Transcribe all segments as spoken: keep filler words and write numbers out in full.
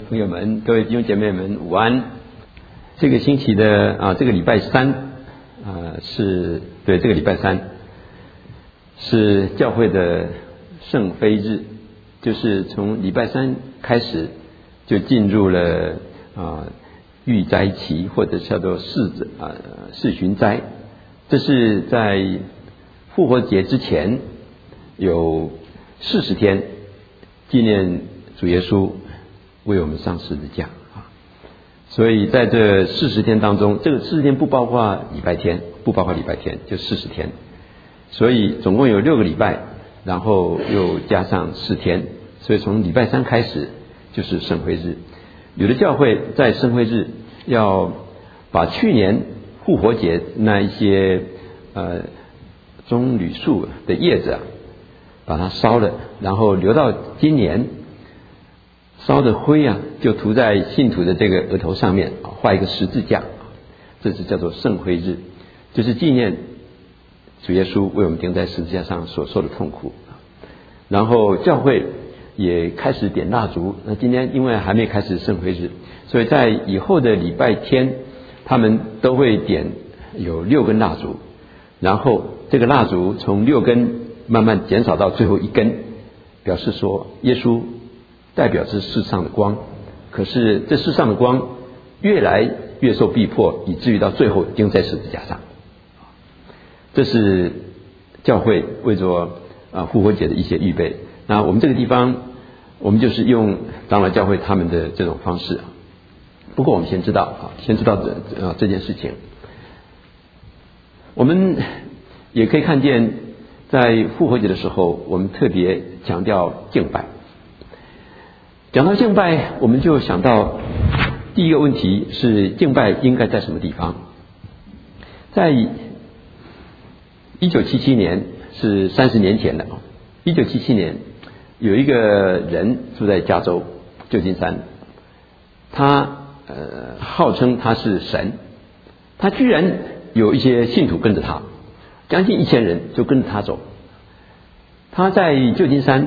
朋友们，各位弟兄姐妹们，午安。这个星期的啊，这个礼拜三啊，是对这个礼拜三是教会的圣非日，就是从礼拜三开始就进入了啊预斋期，或者叫做四啊四旬斋。这是在复活节之前有四十天纪念主耶稣为我们上十字架啊，所以在这四十天当中，这个四十天不包括礼拜天，不包括礼拜天，就四十天，所以总共有六个礼拜，然后又加上四天，所以从礼拜三开始就是圣灰日。有的教会在圣灰日要把去年复活节那一些呃棕榈树的叶子啊，把它烧了，然后留到今年。烧的灰啊，就涂在信徒的这个额头上面，画一个十字架，这是叫做圣灰日，就是纪念主耶稣为我们钉在十字架上所受的痛苦。然后教会也开始点蜡烛，那今天因为还没开始圣灰日，所以在以后的礼拜天，他们都会点有六根蜡烛，然后这个蜡烛从六根慢慢减少到最后一根，表示说耶稣代表是世上的光，可是这世上的光越来越受逼迫，以至于到最后钉在十字架上。这是教会为着啊复活节的一些预备。那我们这个地方，我们就是用长老教会他们的这种方式。不过我们先知道啊，先知道这啊这件事情。我们也可以看见，在复活节的时候，我们特别强调敬拜。讲到敬拜，我们就想到第一个问题是敬拜应该在什么地方。在一九七七年，是三十年前的一九七七年，有一个人住在加州旧金山，他呃号称他是神，他居然有一些信徒跟着他，将近一千人就跟着他走。他在旧金山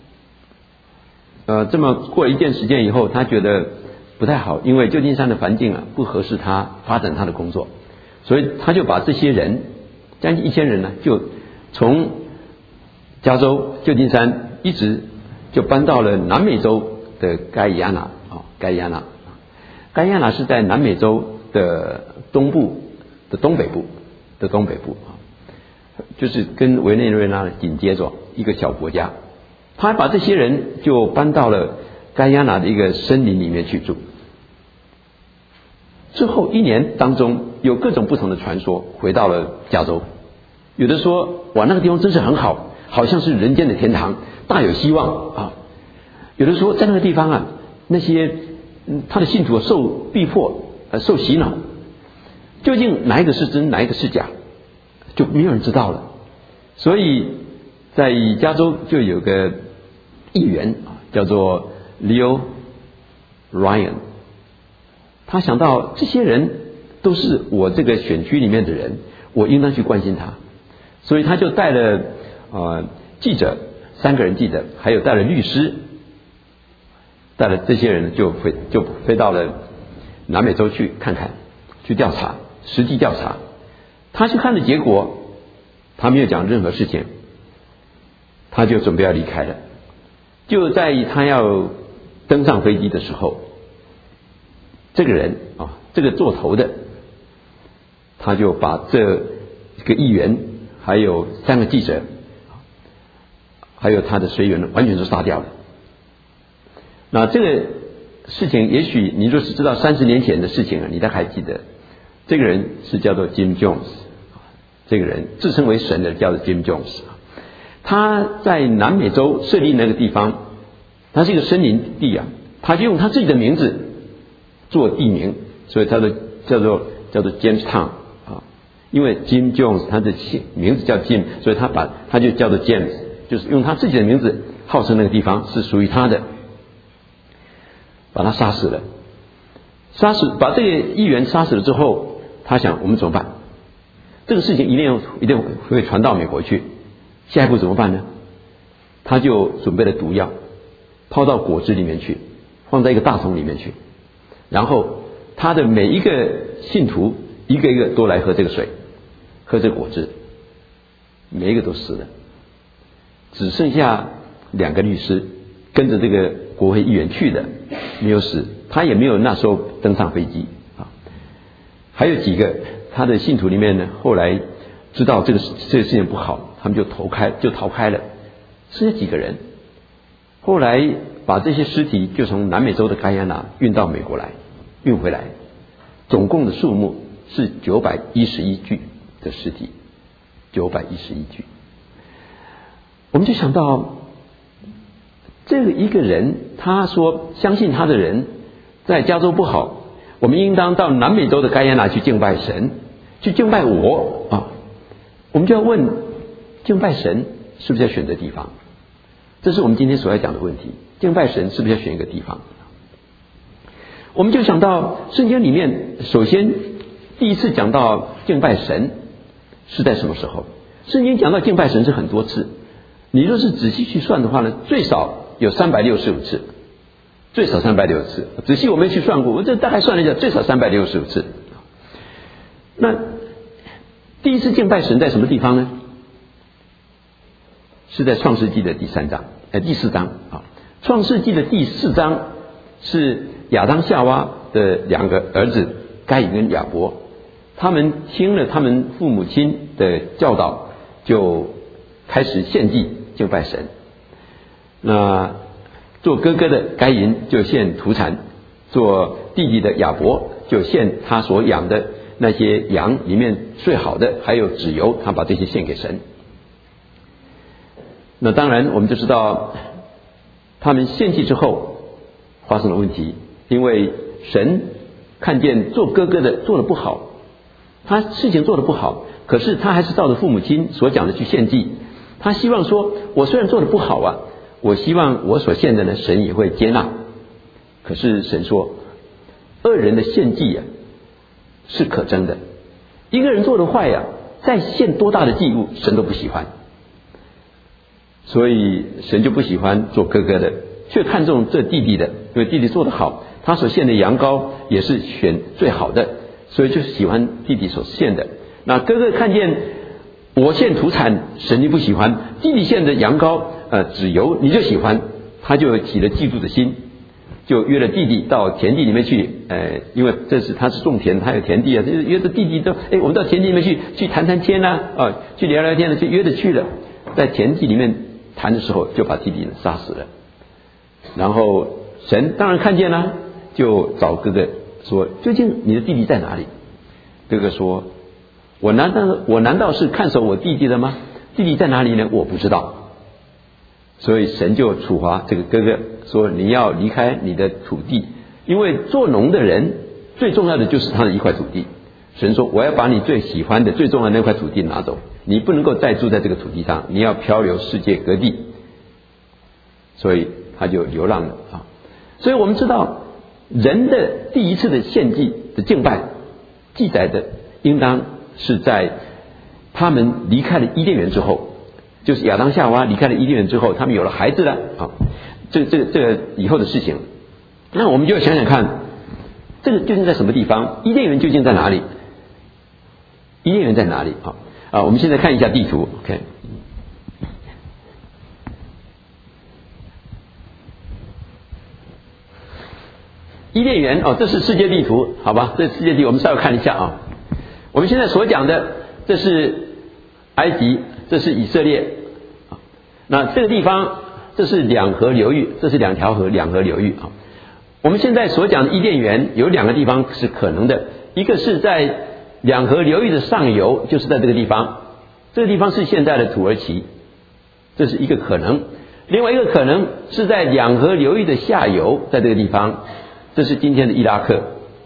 呃，这么过了一段时间以后，他觉得不太好，因为旧金山的环境啊不合适他发展他的工作，所以他就把这些人将近一千人呢，就从加州旧金山一直就搬到了南美洲的盖亚纳啊，盖亚纳，盖亚纳是在南美洲的东部的东北部的东北部啊，就是跟委内瑞拉紧接着一个小国家。他把这些人就搬到了盖亚纳的一个森林里面去住。之后一年当中，有各种不同的传说回到了加州。有的说，哇，那个地方真是很好，好像是人间的天堂，大有希望啊。有的说，在那个地方啊，那些嗯他的信徒受逼迫，呃，受洗脑，究竟哪一个是真，哪一个是假，就没有人知道了。所以在加州就有个议员叫做 Leo Ryan， 他想到这些人都是我这个选区里面的人，我应当去关心他，所以他就带了呃记者三个人记者，还有带了律师，带了这些人就飞就飞到了南美洲去看看，去调查，实际调查。他去看的结果，他没有讲任何事情，他就准备要离开了。就在他要登上飞机的时候，这个人啊，这个做头的，他就把这个议员还有三个记者还有他的随员完全都杀掉了。那这个事情也许你若是知道三十年前的事情啊，你大概还记得，这个人是叫做 Jim Jones， 这个人自称为神的叫做 Jim Jones。他在南美洲设立那个地方，他是一个森林地啊，他就用他自己的名字做地名，所以他的叫做叫做 Jamestown 啊，因为 Jim Jones 他的名字叫 Jim， 所以他把他就叫做 James， 就是用他自己的名字号称那个地方是属于他的，把他杀死了。杀死把这个议员杀死了之后，他想我们怎么办？这个事情一定一定会传到美国去。下一步怎么办呢？他就准备了毒药，抛到果汁里面去， 放在一个大桶里面去，然后他的每一个信徒一个一个都来喝这个水，喝这个果汁，每一个都死了，只剩下两个律师跟着这个国会议员去的，没有死，他也没有那时候登上飞机啊。还有几个他的信徒里面呢，后来知道这个这个事情不好，他们就逃开就逃开了，剩下几个人。后来把这些尸体就从南美洲的盖亚那运到美国来，运回来，总共的数目是九百一十一具的尸体，九百一十一具。我们就想到，这个一个人，他说相信他的人在加州不好，我们应当到南美洲的盖亚那去敬拜神，去敬拜我啊。我们就要问，敬拜神是不是要选择地方？这是我们今天所要讲的问题。敬拜神是不是要选一个地方？我们就想到圣经里面，首先第一次讲到敬拜神是在什么时候？圣经讲到敬拜神是很多次，你若是仔细去算的话呢，最少有三百六十五次，最少三百六十次。仔细我没去算过，我这大概算了一下，最少三百六十五次。那第一次敬拜神在什么地方呢？是在创世纪的第三章，呃，第四章啊。创世纪的第四章是亚当夏娃的两个儿子该隐跟亚伯，他们听了他们父母亲的教导，就开始献祭敬拜神。那做哥哥的该隐就献土产，做弟弟的亚伯就献他所养的那些羊里面最好的，还有脂油，他把这些献给神。那当然我们就知道他们献祭之后发生了问题，因为神看见做哥哥的做得不好，他事情做得不好，可是他还是照着父母亲所讲的去献祭。他希望说，我虽然做得不好啊，我希望我所献的呢，神也会接纳。可是神说，恶人的献祭啊是可憎的，一个人做得坏呀、啊，再献多大的祭物，神都不喜欢。所以神就不喜欢做哥哥的，却看重这弟弟的，因为弟弟做得好，他所献的羊羔也是选最好的，所以就喜欢弟弟所献的。那哥哥看见我献土产，神就不喜欢；弟弟献的羊羔呃脂油你就喜欢，他就起了嫉妒的心，就约了弟弟到田地里面去，呃，因为这是他是种田，他有田地啊，就约着弟弟都，哎，我们到田地里面去去谈谈天啊，啊，去聊聊天了，就约着去了，在田地里面谈的时候，就把弟弟杀死了。然后神当然看见了，就找哥哥说：“究竟你的弟弟在哪里？”哥哥说：“我难道我难道是看守我弟弟的吗？弟弟在哪里呢？我不知道。”所以神就处罚这个哥哥，说：“你要离开你的土地，因为做农的人最重要的就是他的一块土地。”神说：“我要把你最喜欢的、最重要的那块土地拿走，你不能够再住在这个土地上，你要漂流世界各地。”所以他就流浪了啊。所以我们知道，人的第一次的献祭的敬拜，记载的应当是在他们离开了伊甸园之后，就是亚当夏娃离开了伊甸园之后，他们有了孩子了啊。这个这个这个以后的事情，那我们就要想想看，这个究竟在什么地方？伊甸园究竟在哪里？伊甸园在哪里啊？啊，我们现在看一下地图 ，OK。伊甸园哦，这是世界地图，好吧？这世界地图我们稍微看一下啊。我们现在所讲的，这是埃及，这是以色列。那这个地方，这是两河流域，这是两条河，两河流域啊。我们现在所讲的伊甸园有两个地方是可能的，一个是在两河流域的上游，就是在这个地方，这个地方是现在的土耳其，这是一个可能。另外一个可能是在两河流域的下游，在这个地方，这是今天的伊拉克。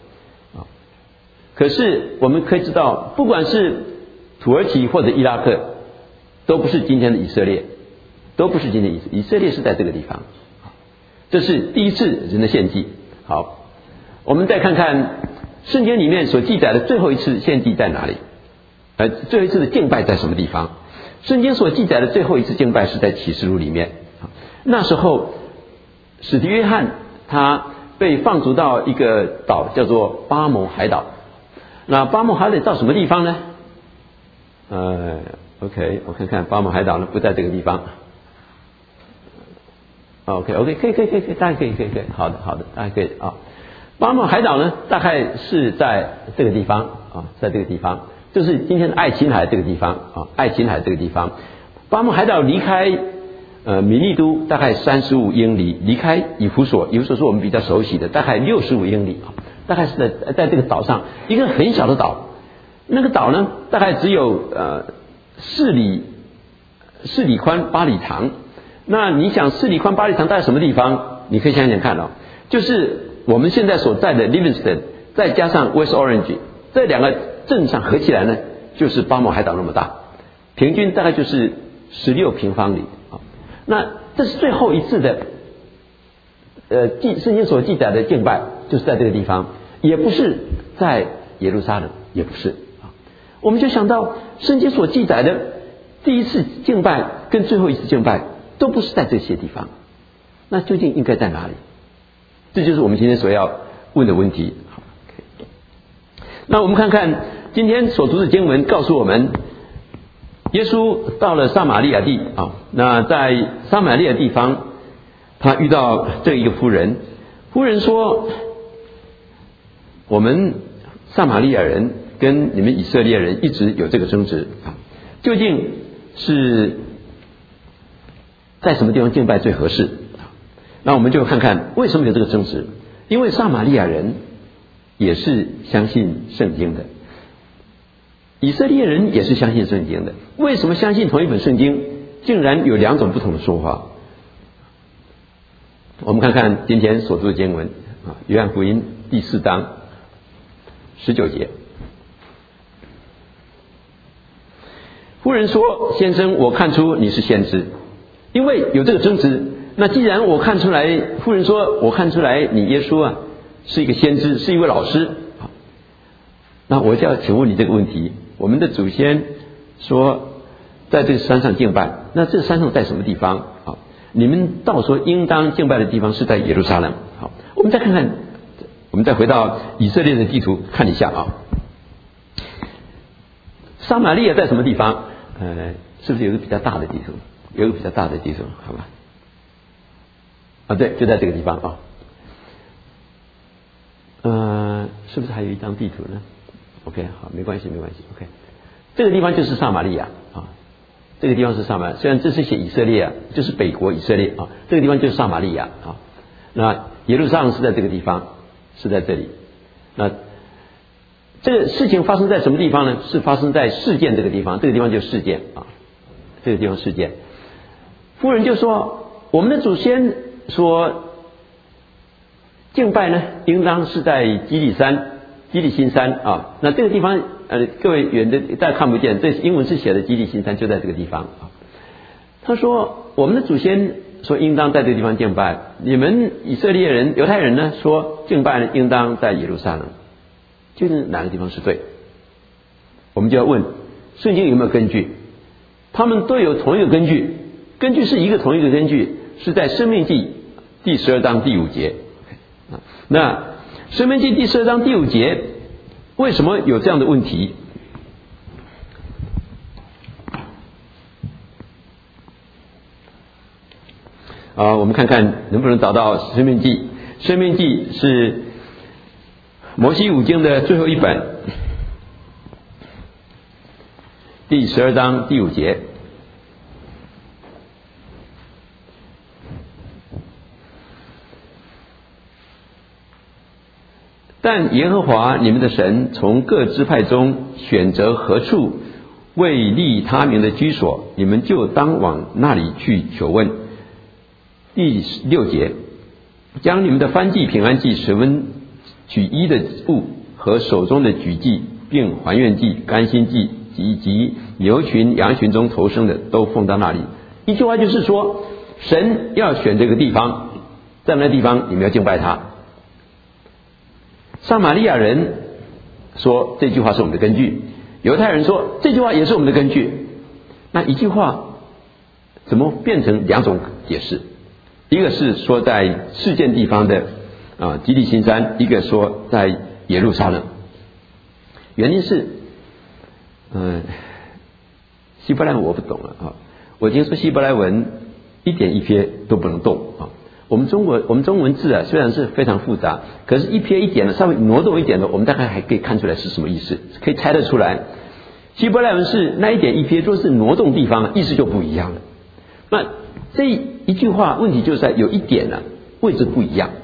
可是我们可以知道，不管是土耳其或者伊拉克，都不是今天的以色列，都不是今天的以色列，以色列是在这个地方。这是第一次人的献祭。好，我们再看看圣经里面所记载的最后一次献祭在哪里？呃，最后一次的敬拜在什么地方？圣经所记载的最后一次敬拜是在启示录里面。那时候，使徒约翰他被放逐到一个岛叫做巴蒙海岛。那巴蒙海岛到什么地方呢？呃 OK 我看看巴蒙海岛呢不在这个地方。OK OK 可以可以可以可以大家可以可以可以好的好的大家可以啊。巴蒙海岛呢大概是在这个地方啊，在这个地方就是今天的爱琴海这个地方啊，爱琴海这个地方。巴蒙海岛离开呃米利都大概三十五英里，离开以弗所，以弗所是我们比较熟悉的，大概六十五英里啊，大概是在在这个岛上一个很小的岛。那个岛呢大概只有呃四里四里宽八里长。那你想四里宽八里长在什么地方？你可以想想看哦，就是我们现在所在的 Livingston 再加上 West Orange 这两个镇上合起来呢，就是巴蒙海岛那么大，平均大概就是十六平方里啊。那这是最后一次的呃记圣经所记载的敬拜，就是在这个地方，也不是在耶路撒冷，也不是啊。我们就想到圣经所记载的第一次敬拜跟最后一次敬拜都不是在这些地方，那究竟应该在哪里？这就是我们今天所要问的问题。好，那我们看看今天所读的经文告诉我们，耶稣到了撒玛利亚地啊，那在撒玛利亚地方，他遇到这一个妇人，妇人说：“我们撒玛利亚人跟你们以色列人一直有这个争执啊，究竟是在什么地方敬拜最合适？”那我们就看看为什么有这个争执。因为撒玛利亚人也是相信圣经的，以色列人也是相信圣经的，为什么相信同一本圣经竟然有两种不同的说法？我们看看今天所读的经文啊，约翰福音第四章十九节。妇人说：“先生，我看出你是先知。”因为有这个争执，那既然我看出来，妇人说我看出来你耶稣啊是一个先知，是一位老师，那我就要请问你这个问题：我们的祖先说在这个山上敬拜，那这个山上在什么地方？好，你们到说应当敬拜的地方是在耶路撒冷。好，我们再看看，我们再回到以色列的地图看一下啊。撒玛利亚在什么地方？呃，是不是有一个比较大的地图？有一个比较大的地图，好吧？啊，对，就在这个地方啊。呃，是不是还有一张地图呢 ？OK， 好，没关系，没关系。OK， 这个地方就是撒玛利亚啊，这个地方是撒玛利亚。虽然这是写以色列啊，就是北国以色列啊，这个地方就是撒玛利亚啊。那耶路撒冷是在这个地方，是在这里。那这个事情发生在什么地方呢？是发生在事件这个地方，这个地方就是事件啊，这个地方事件。夫人就说：“我们的祖先说敬拜呢，应当是在基利山、基利新山啊。那这个地方，呃，各位远的大家看不见，这英文是写的基利新山，就在这个地方啊。他说，我们的祖先说应当在这个地方敬拜，你们以色列人、犹太人呢说敬拜呢应当在耶路撒冷，究竟哪个地方是对？我们就要问，圣经有没有根据？他们都有同一个根据。”根据是一个同一个根据，是在申命记第十二章第五节。那申命记第十二章第五节为什么有这样的问题？啊，我们看看能不能找到申命记。申命记是摩西五经的最后一本，第十二章第五节。但耶和华你们的神从各支派中选择何处为立他名的居所，你们就当往那里去求问。第六节，将你们的燔祭、平安祭、十分举一的物和手中的举祭，并还愿祭、甘心祭以及牛群、羊群中投生的，都奉到那里。一句话就是说，神要选这个地方，在那个地方你们要敬拜他。撒玛利亚人说这句话是我们的根据，犹太人说这句话也是我们的根据。那一句话怎么变成两种解释？一个是说在事件地方的啊基利心山，一个说在耶路撒冷。原因是，嗯、呃，希伯来文我不懂了啊。我听说希伯来文一点一撇都不能动啊。我们中国我们中文字啊虽然是非常复杂，可是一撇一点的稍微挪动一点的，我们大概还可以看出来是什么意思，可以猜得出来。希伯来文是那一点一撇，若是挪动地方，意思就不一样了。那这一句话问题就在有一点呢、啊，位置不一样。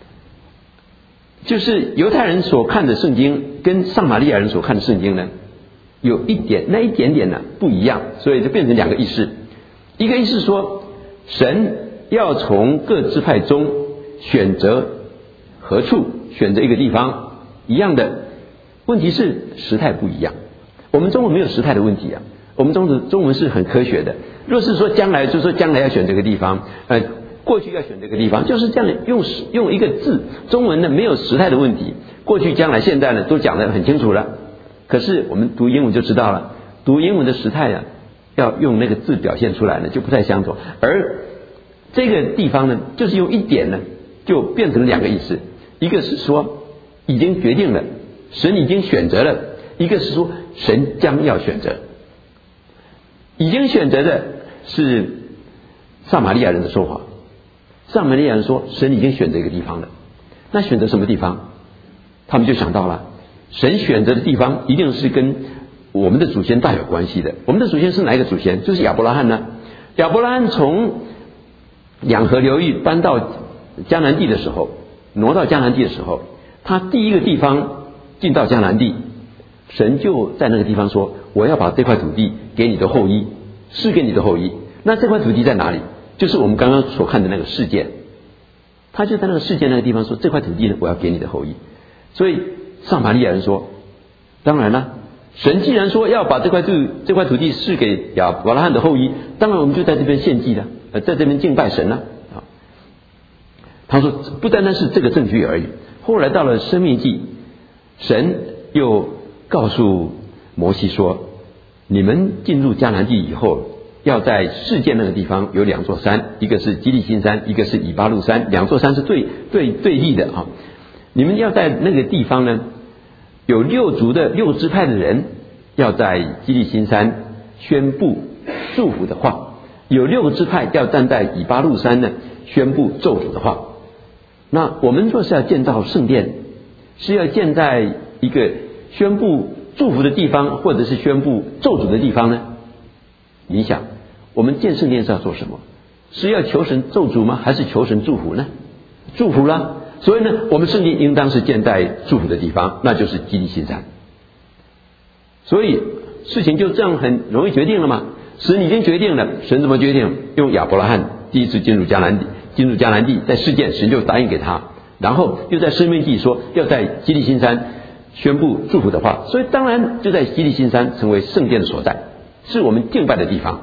就是犹太人所看的圣经跟撒玛利亚人所看的圣经呢，有一点那一点点呢不一样，所以就变成两个意思。一个意思说，神要从各支派中选择何处，选择一个地方，一样的。问题是时态不一样。我们中文没有时态的问题啊，我们中文中文是很科学的。若是说将来，就说将来要选这个地方，呃。过去要选这个地方，就是这样的，用用一个字，中文呢没有时态的问题，过去、将来、现在呢都讲得很清楚了。可是我们读英文就知道了，读英文的时态啊，要用那个字表现出来呢就不太相同。而这个地方呢，就是用一点呢，就变成两个意思，一个是说已经决定了，神已经选择了；一个是说神将要选择。已经选择的是撒玛利亚人的说法。撒玛利亚人说神已经选择一个地方了，那选择什么地方？他们就想到了，神选择的地方一定是跟我们的祖先大有关系的。我们的祖先是哪一个祖先？就是亚伯拉罕呢。亚伯拉罕从两河流域搬到迦南地的时候，挪到迦南地的时候，他第一个地方进到迦南地，神就在那个地方说，我要把这块土地给你的后裔，是给你的后裔。那这块土地在哪里？就是我们刚刚所看的那个事件，他就在那个事件那个地方说，这块土地呢，我要给你的后裔。所以撒玛利亚人说，当然了，神既然说要把这块地这块土地赐给亚伯拉罕的后裔，当然我们就在这边献祭了，呃，在这边敬拜神了啊。他说不单单是这个证据而已。后来到了申命记，神又告诉摩西说，你们进入迦南地以后，要在示剑那个地方有两座山，一个是基利心山，一个是以巴路山，两座山是对对对立的啊。你们要在那个地方呢，有六族的六支派的人要在基利心山宣布祝福的话，有六个支派要站在以巴路山呢宣布咒诅的话。那我们若是要建造圣殿，是要建在一个宣布祝福的地方，或者是宣布咒诅的地方呢？你想，我们建圣殿是要做什么？是要求神咒诅吗？还是求神祝福呢？祝福啦。所以呢，我们圣殿应当是建在祝福的地方，那就是基利心山。所以事情就这样很容易决定了嘛。神已经决定了，神怎么决定？用亚伯拉罕第一次进入迦南地，进入迦南地，在事件神就答应给他，然后又在申命记说要在基利心山宣布祝福的话，所以当然就在基利心山成为圣殿的所在，是我们敬拜的地方。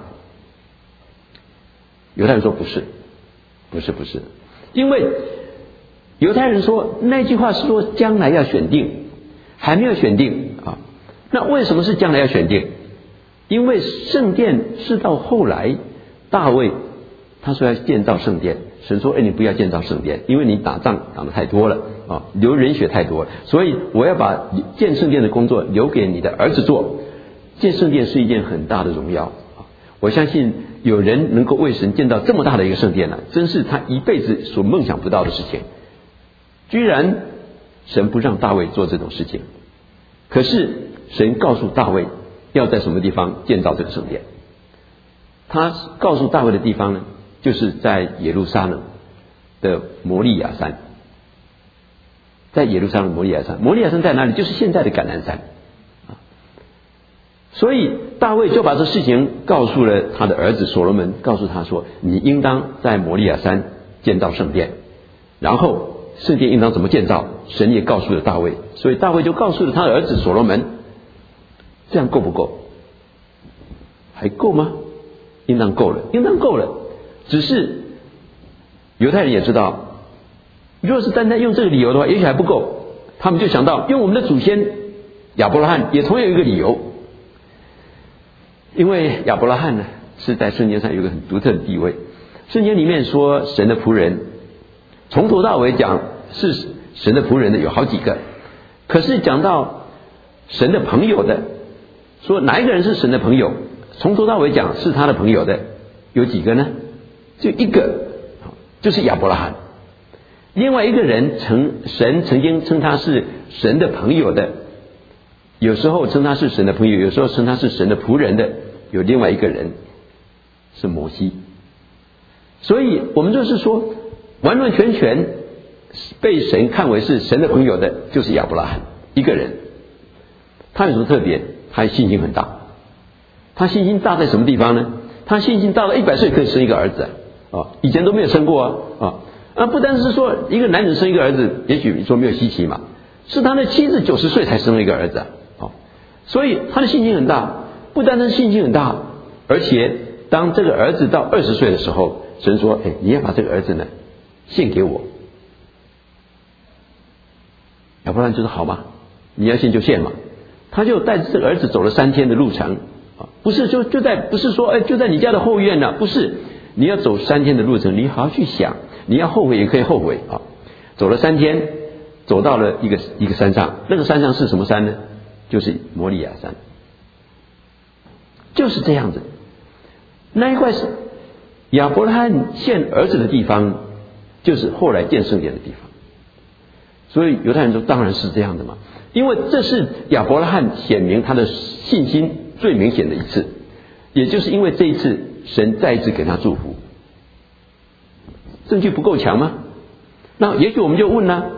犹太人说不是，不是不是，因为犹太人说那句话是说将来要选定，还没有选定啊。那为什么是将来要选定？因为圣殿是到后来大卫他说要建造圣殿，神说哎你不要建造圣殿，因为你打仗打得太多了啊，流人血太多了，所以我要把建圣殿的工作留给你的儿子做。建圣殿是一件很大的荣耀，我相信有人能够为神建造这么大的一个圣殿呢，真是他一辈子所梦想不到的事情。居然神不让大卫做这种事情，可是神告诉大卫要在什么地方建造这个圣殿。他告诉大卫的地方呢，就是在耶路撒冷的摩利亚山。在耶路撒冷摩利亚山，摩利亚山在哪里？就是现在的橄榄山。所以大卫就把这事情告诉了他的儿子所罗门，告诉他说你应当在摩利亚山建造圣殿，然后圣殿应当怎么建造，神也告诉了大卫，所以大卫就告诉了他的儿子所罗门。这样够不够？还够吗？应当够了，应当够了。只是犹太人也知道，若是单单用这个理由的话，也许还不够。他们就想到用我们的祖先亚伯拉罕也同样有一个理由，因为亚伯拉罕呢是在圣经上有一个很独特的地位。圣经里面说神的仆人，从头到尾讲是神的仆人的有好几个，可是讲到神的朋友的，说哪一个人是神的朋友，从头到尾讲是他的朋友的有几个呢？就一个，就是亚伯拉罕。另外一个人曾神曾经称他是神的朋友的，有时候称他是神的朋友，有时候称他是神的仆人的，有另外一个人是摩西。所以我们就是说，完完全全被神看为是神的朋友的，就是亚伯拉罕一个人。他有什么特别？他信心很大。他信心大在什么地方呢？他信心大到一百岁可以生一个儿子啊，以前都没有生过啊啊。啊，不单是说一个男人生一个儿子，也许你说没有稀奇嘛，是他的妻子九十岁才生了一个儿子，哦，所以他的信心很大，不单单信心很大，而且当这个儿子到二十岁的时候，神说：“哎，你要把这个儿子呢献给我。”要不然就是好嘛，你要献就献嘛，他就带着这个儿子走了三天的路程啊，不是就就在不是说哎就在你家的后院呢，不是，你要走三天的路程，你好好去想。你要后悔也可以后悔啊！走了三天，走到了一个一个山上，那个山上是什么山呢？就是摩利亚山，就是这样子。那一块是亚伯拉罕献儿子的地方，就是后来建圣殿的地方。所以犹太人说当然是这样的嘛，因为这是亚伯拉罕显明他的信心最明显的一次，也就是因为这一次神再一次给他祝福。证据不够强吗？那也许我们就问呢。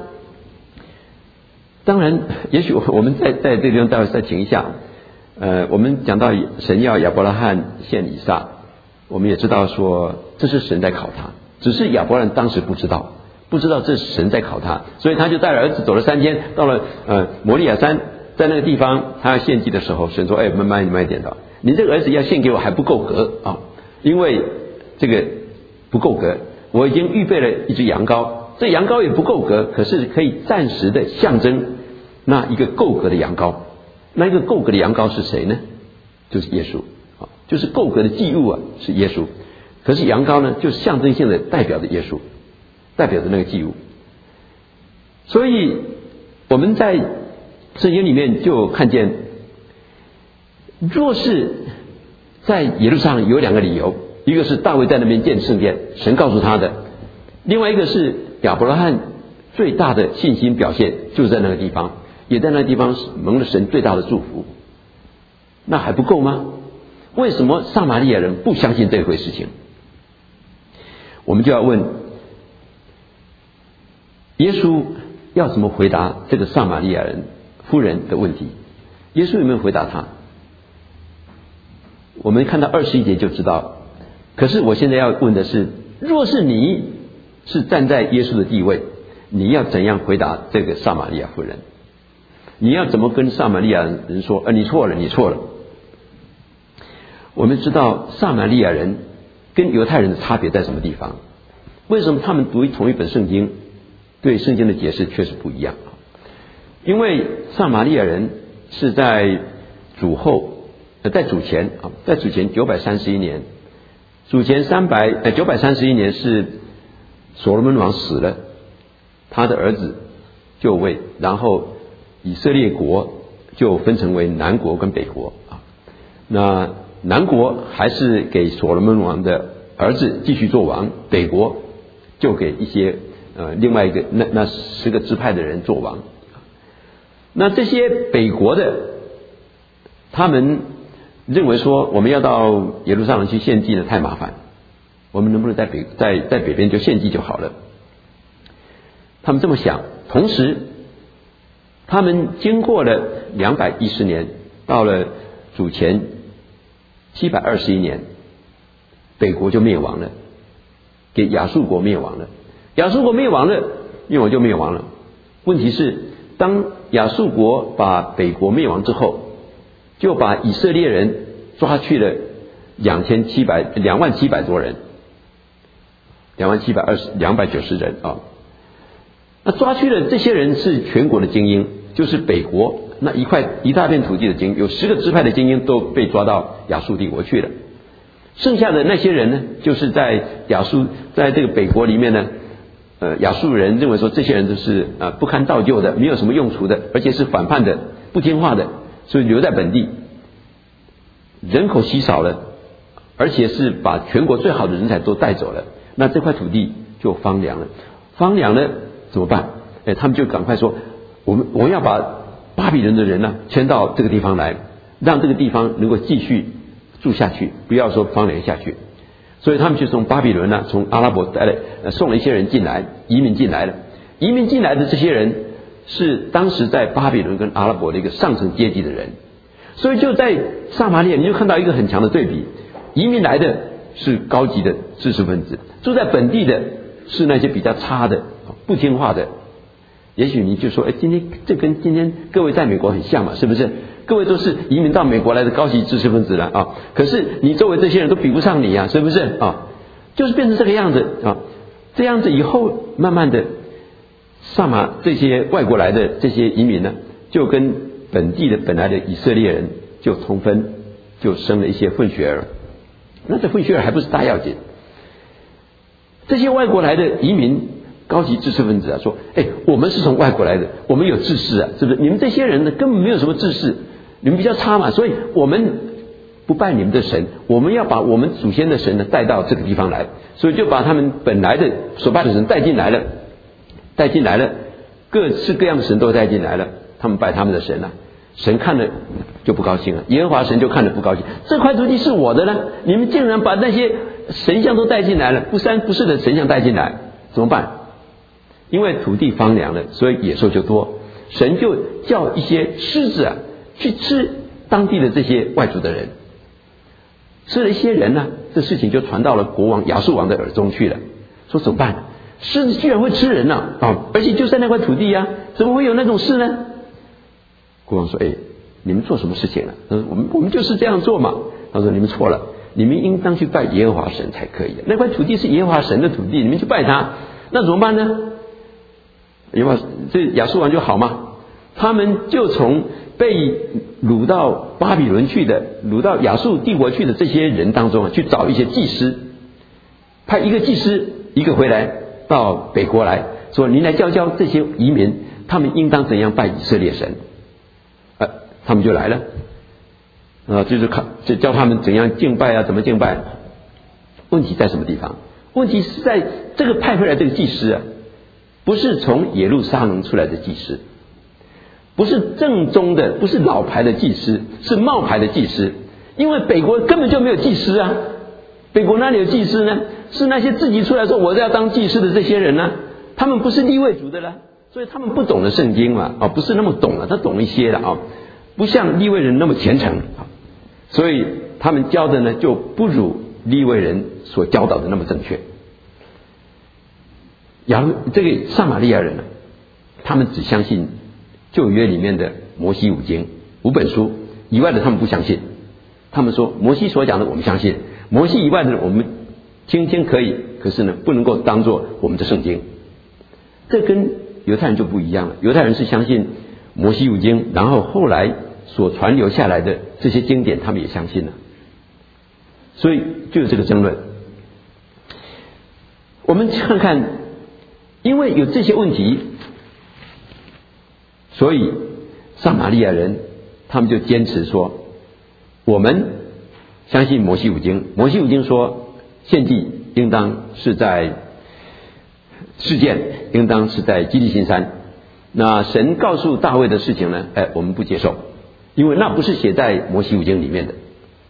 当然，也许我们在在这个地方待会再请一下。呃，我们讲到神要亚伯拉罕献以撒，我们也知道说这是神在考他，只是亚伯拉罕当时不知道，不知道这是神在考他，所以他就带着儿子走了三天，到了呃摩利亚山，在那个地方他要献祭的时候，神说：“哎，慢慢慢一点的，你这个儿子要献给我还不够格啊，因为这个不够格。”我已经预备了一只羊羔，这羊羔也不够格，可是可以暂时的象征那一个够格的羊羔。那一个够格的羊羔是谁呢？就是耶稣啊，就是够格的祭物啊，是耶稣。可是羊羔呢，就是象征性的代表着耶稣，代表着那个祭物。所以我们在圣经里面就看见，若是在耶路撒冷有两个理由。一个是大卫在那边建圣殿，神告诉他的；另外一个是亚伯拉罕最大的信心表现，就是在那个地方，也在那个地方蒙了神最大的祝福。那还不够吗？为什么撒玛利亚人不相信这回事情？我们就要问，耶稣要怎么回答这个撒玛利亚人夫人的问题？耶稣有没有回答他？我们看到二十一节就知道。可是我现在要问的是，若是你是站在耶稣的地位，你要怎样回答这个撒玛利亚妇人？你要怎么跟撒玛利亚人说？呃，你错了，你错了。我们知道撒玛利亚人跟犹太人的差别在什么地方？为什么他们读同一本圣经，对圣经的解释确实不一样？因为撒玛利亚人是在主后，呃，在主前啊，在主前九百三十一年。主前三百呃九百三十一年是所罗门王死了，他的儿子就位，然后以色列国就分成为南国跟北国啊。那南国还是给所罗门王的儿子继续做王，北国就给一些呃另外一个那那十个支派的人做王。那这些北国的他们认为说我们要到耶路撒冷去献祭呢太麻烦，我们能不能在北在在北边就献祭就好了？他们这么想，同时他们经过了两百一十年，到了主前七百二十一年，北国就灭亡了，给亚述国灭亡了。亚述国灭亡了，灭亡就灭亡了。问题是，当亚述国把北国灭亡之后，就把以色列人抓去了两千七百两万七百多人，两万七百二十两百九十人啊。那抓去的这些人是全国的精英，就是北国那一块一大片土地的精英，有十个支派的精英都被抓到亚述帝国去了。剩下的那些人呢，就是在亚述在这个北国里面呢， 呃亚述人认为说这些人都是呃不堪造就的，没有什么用处的，而且是反叛的、不听话的，所以留在本地，人口稀少了，而且是把全国最好的人才都带走了，那这块土地就荒凉了。荒凉了怎么办？哎，他们就赶快说，我们我们要把巴比伦的人呢迁到这个地方来，让这个地方能够继续住下去，不要说荒凉下去。所以他们就从巴比伦呢，从阿拉伯带了、呃、送了一些人进来，移民进来了。移民进来的这些人是当时在巴比伦跟阿拉伯的一个上层阶级的人，所以就在撒玛利亚你就看到一个很强的对比，移民来的是高级的知识分子，住在本地的是那些比较差的、不听话的。也许你就说，哎，今天这跟今天各位在美国很像嘛，是不是？各位都是移民到美国来的高级知识分子了啊，可是你周围这些人都比不上你啊，是不是啊？就是变成这个样子啊，这样子以后慢慢的，萨马这些外国来的这些移民呢，就跟本地的本来的以色列人就通婚，就生了一些混血儿。那这混血儿还不是大要紧，这些外国来的移民高级知识分子啊，说，哎，我们是从外国来的，我们有知识啊，是不是？你们这些人呢，根本没有什么知识，你们比较差嘛，所以我们不拜你们的神，我们要把我们祖先的神呢带到这个地方来，所以就把他们本来的所拜的神带进来了，带进来了，各式各样的神都带进来了，他们拜他们的神啊，神看了就不高兴了，耶和华神就看了不高兴，这块土地是我的呢，你们竟然把那些神像都带进来了，不三不四的神像带进来，怎么办？因为土地荒凉了，所以野兽就多，神就叫一些狮子啊去吃当地的这些外族的人，吃了一些人呢、啊，这事情就传到了国王亚述王的耳中去了，说怎么办？狮子居然会吃人呢、啊？啊，而且就在那块土地啊，怎么会有那种事呢？国王说：“哎，你们做什么事情了、啊？他说：我们我们就是这样做嘛。他说：你们错了，你们应当去拜耶和华神才可以。那块土地是耶和华神的土地，你们去拜他，那怎么办呢？”因为这亚述王就好嘛，他们就从被掳到巴比伦去的、掳到亚述帝国去的这些人当中啊，去找一些祭司，派一个祭司一个回来到北国来说，您来教教这些移民，他们应当怎样拜以色列神。呃，他们就来了，啊，就是看就教他们怎样敬拜啊，怎么敬拜。问题在什么地方？问题是在这个派回来这个祭司啊，不是从耶路撒冷出来的祭司，不是正宗的，不是老牌的祭司，是冒牌的祭司。因为北国根本就没有祭司啊，北国哪里有祭司呢？是那些自己出来说我要当祭司的这些人呢、啊，他们不是利未族的啦，所以他们不懂得圣经嘛，啊，不是那么懂了，他懂一些了啊，不像利未人那么虔诚，所以他们教的呢就不如利未人所教导的那么正确。亚这个撒玛利亚人呢，他们只相信旧约里面的摩西五经五本书以外的，他们不相信。他们说摩西所讲的我们相信，摩西以外的我们听听可以，可是呢不能够当做我们的圣经。这跟犹太人就不一样了，犹太人是相信摩西五经，然后后来所传留下来的这些经典他们也相信了，所以就有这个争论。我们看看，因为有这些问题，所以撒玛利亚人他们就坚持说，我们相信摩西五经，摩西五经说献祭应当是在事件应当是在基利心山，那神告诉大卫的事情呢，哎，我们不接受，因为那不是写在摩西五经里面的。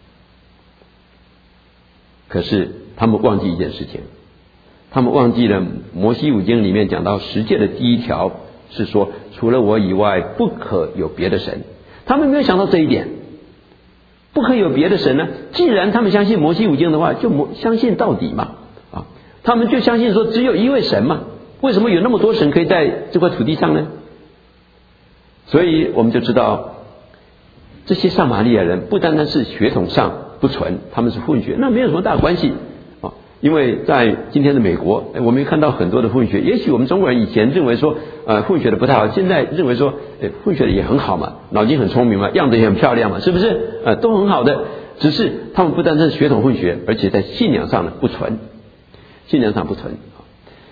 可是他们忘记一件事情，他们忘记了摩西五经里面讲到十诫的第一条是说，除了我以外不可有别的神。他们没有想到这一点，不可有别的神呢？既然他们相信摩西五经的话，就相信到底嘛，啊，他们就相信说只有一位神嘛，为什么有那么多神可以在这块土地上呢？所以我们就知道，这些撒玛利亚人不单单是血统上不纯，他们是混血，那没有什么大关系啊。因为在今天的美国，我们看到很多的混血，也许我们中国人以前认为说呃混血的不太好，现在认为说呃混血的也很好嘛，脑筋很聪明嘛，样子也很漂亮嘛，是不是？呃都很好的，只是他们不单单是血统混血，而且在信仰上呢不纯，信仰上不纯。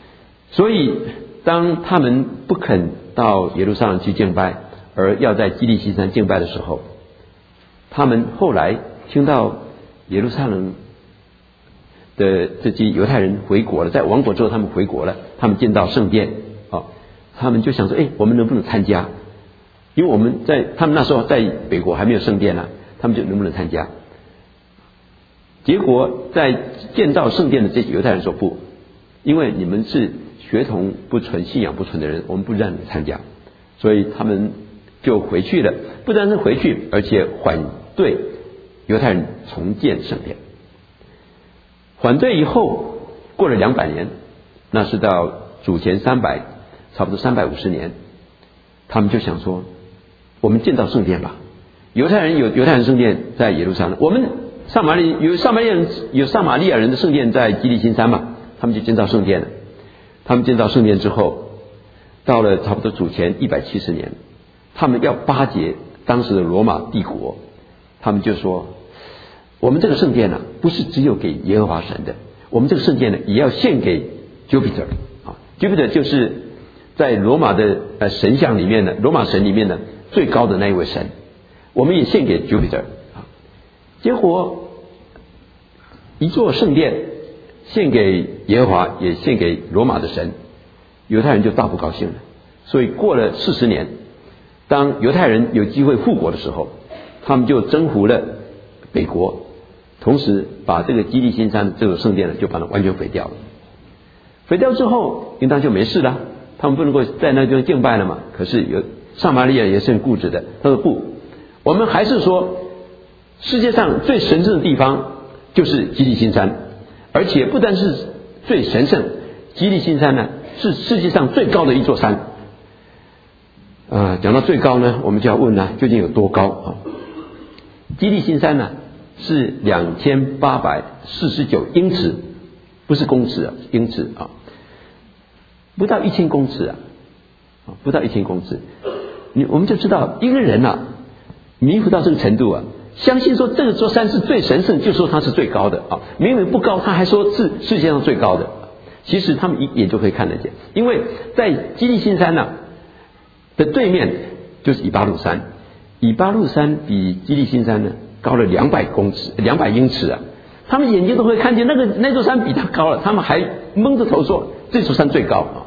所以当他们不肯到耶路撒冷去敬拜，而要在基利心山敬拜的时候，他们后来听到耶路撒冷的这些犹太人回国了，在亡国之后他们回国了，他们见到圣殿啊，他们就想说，哎，我们能不能参加？因为我们在他们那时候在北国还没有圣殿呢、啊，他们就能不能参加？结果在建造圣殿的这些犹太人说不，因为你们是血统不纯、信仰不纯的人，我们不让你参加，所以他们就回去了。不单是回去，而且反对犹太人重建圣殿。反对以后，过了两百年，那是到主前三百，差不多三百五十年，他们就想说，我们建造圣殿吧。犹太人有犹太人圣殿在耶路撒冷，我们撒玛利有撒玛利亚人有撒玛利亚人的圣殿在基利心山嘛，他们就建造圣殿了。他们建造圣殿之后，到了差不多主前一百七十年，他们要巴结当时的罗马帝国，他们就说，我们这个圣殿呢、啊，不是只有给耶和华神的，我们这个圣殿呢，也要献给 Jupiter 啊 ，Jupiter 就是在罗马的呃神像里面的罗马神里面的最高的那一位神，我们也献给 Jupiter 啊。结果一座圣殿献给耶和华，也献给罗马的神，犹太人就大不高兴了。所以过了四十年，当犹太人有机会复国的时候，他们就征服了北国，同时把这个基利心山的这个圣殿呢，就把它完全毁掉了。毁掉之后，应当就没事了，他们不能够在那地方敬拜了嘛。可是有撒玛利亚也是很固执的，他说不，我们还是说世界上最神圣的地方就是基利心山，而且不单是最神圣，基利心山呢是世界上最高的一座山。呃，讲到最高呢，我们就要问呢，究竟有多高啊？基利心山呢是两千八百四十九英尺，不是公尺啊，英尺啊，不到一千公尺啊，不到一千公尺。你我们就知道一个人啊，迷糊到这个程度啊，相信说这个座山是最神圣，就说它是最高的啊，明明不高，他还说是世界上最高的。其实他们一眼就可以看得见，因为在基利心山呢、啊、的对面就是以巴路山，以巴路山比基利心山呢高了两百公尺、两百英尺啊！他们眼睛都会看见那个那座山比它高了，他们还蒙着头说这座山最高啊！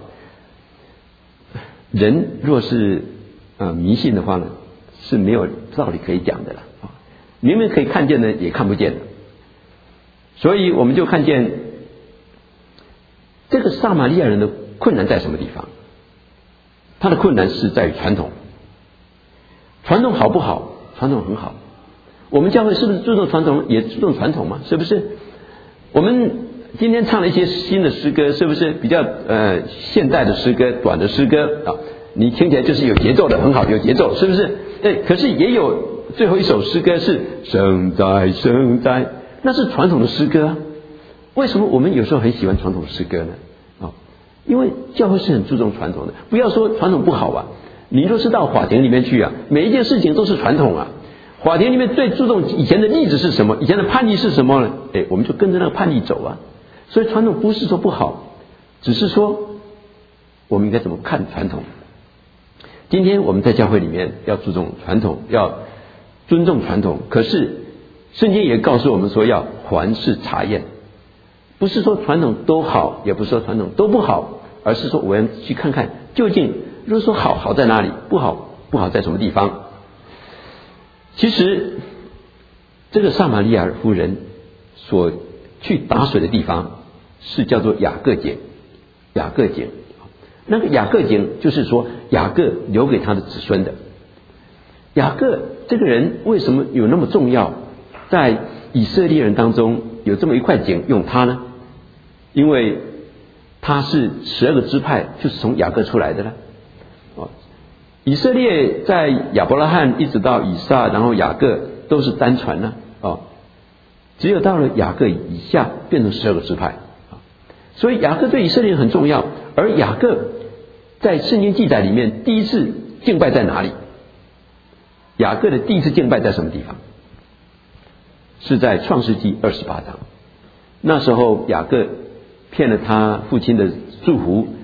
人若是呃迷信的话呢，是没有道理可以讲的了啊！明明可以看见的也看不见，所以我们就看见这个撒玛利亚人的困难在什么地方？他的困难是在于传统。传统好不好？传统很好。我们教会是不是注重传统？也注重传统嘛？是不是？我们今天唱了一些新的诗歌，是不是比较呃现代的诗歌、短的诗歌啊？你听起来就是有节奏的，很好，有节奏，是不是？对。可是也有最后一首诗歌是圣哉圣哉，那是传统的诗歌。为什么我们有时候很喜欢传统诗歌呢？啊，因为教会是很注重传统的。不要说传统不好啊，你若是到法庭里面去啊，每一件事情都是传统啊。法庭里面最注重以前的例子是什么，以前的判例是什么呢？哎，我们就跟着那个判例走啊。所以传统不是说不好，只是说我们应该怎么看传统。今天我们在教会里面要注重传统，要尊重传统，可是圣经也告诉我们说要凡事查验，不是说传统都好，也不是说传统都不好，而是说我要去看看究竟，如果说好好在哪里，不好不好在什么地方。其实这个撒玛利亚夫人所去打水的地方是叫做雅各井，雅各井，那个雅各井就是说雅各留给他的子孙的。雅各这个人为什么有那么重要，在以色列人当中有这么一块井用他呢？因为他是十二个支派就是从雅各出来的了。以色列在亚伯拉罕一直到以撒，然后雅各都是单传呢、啊，哦，只有到了雅各以下变成十二个支派，所以雅各对以色列人很重要。而雅各在圣经记载里面第一次敬拜在哪里？雅各的第一次敬拜在什么地方？是在创世纪二十八章。那时候雅各骗了他父亲的祝福，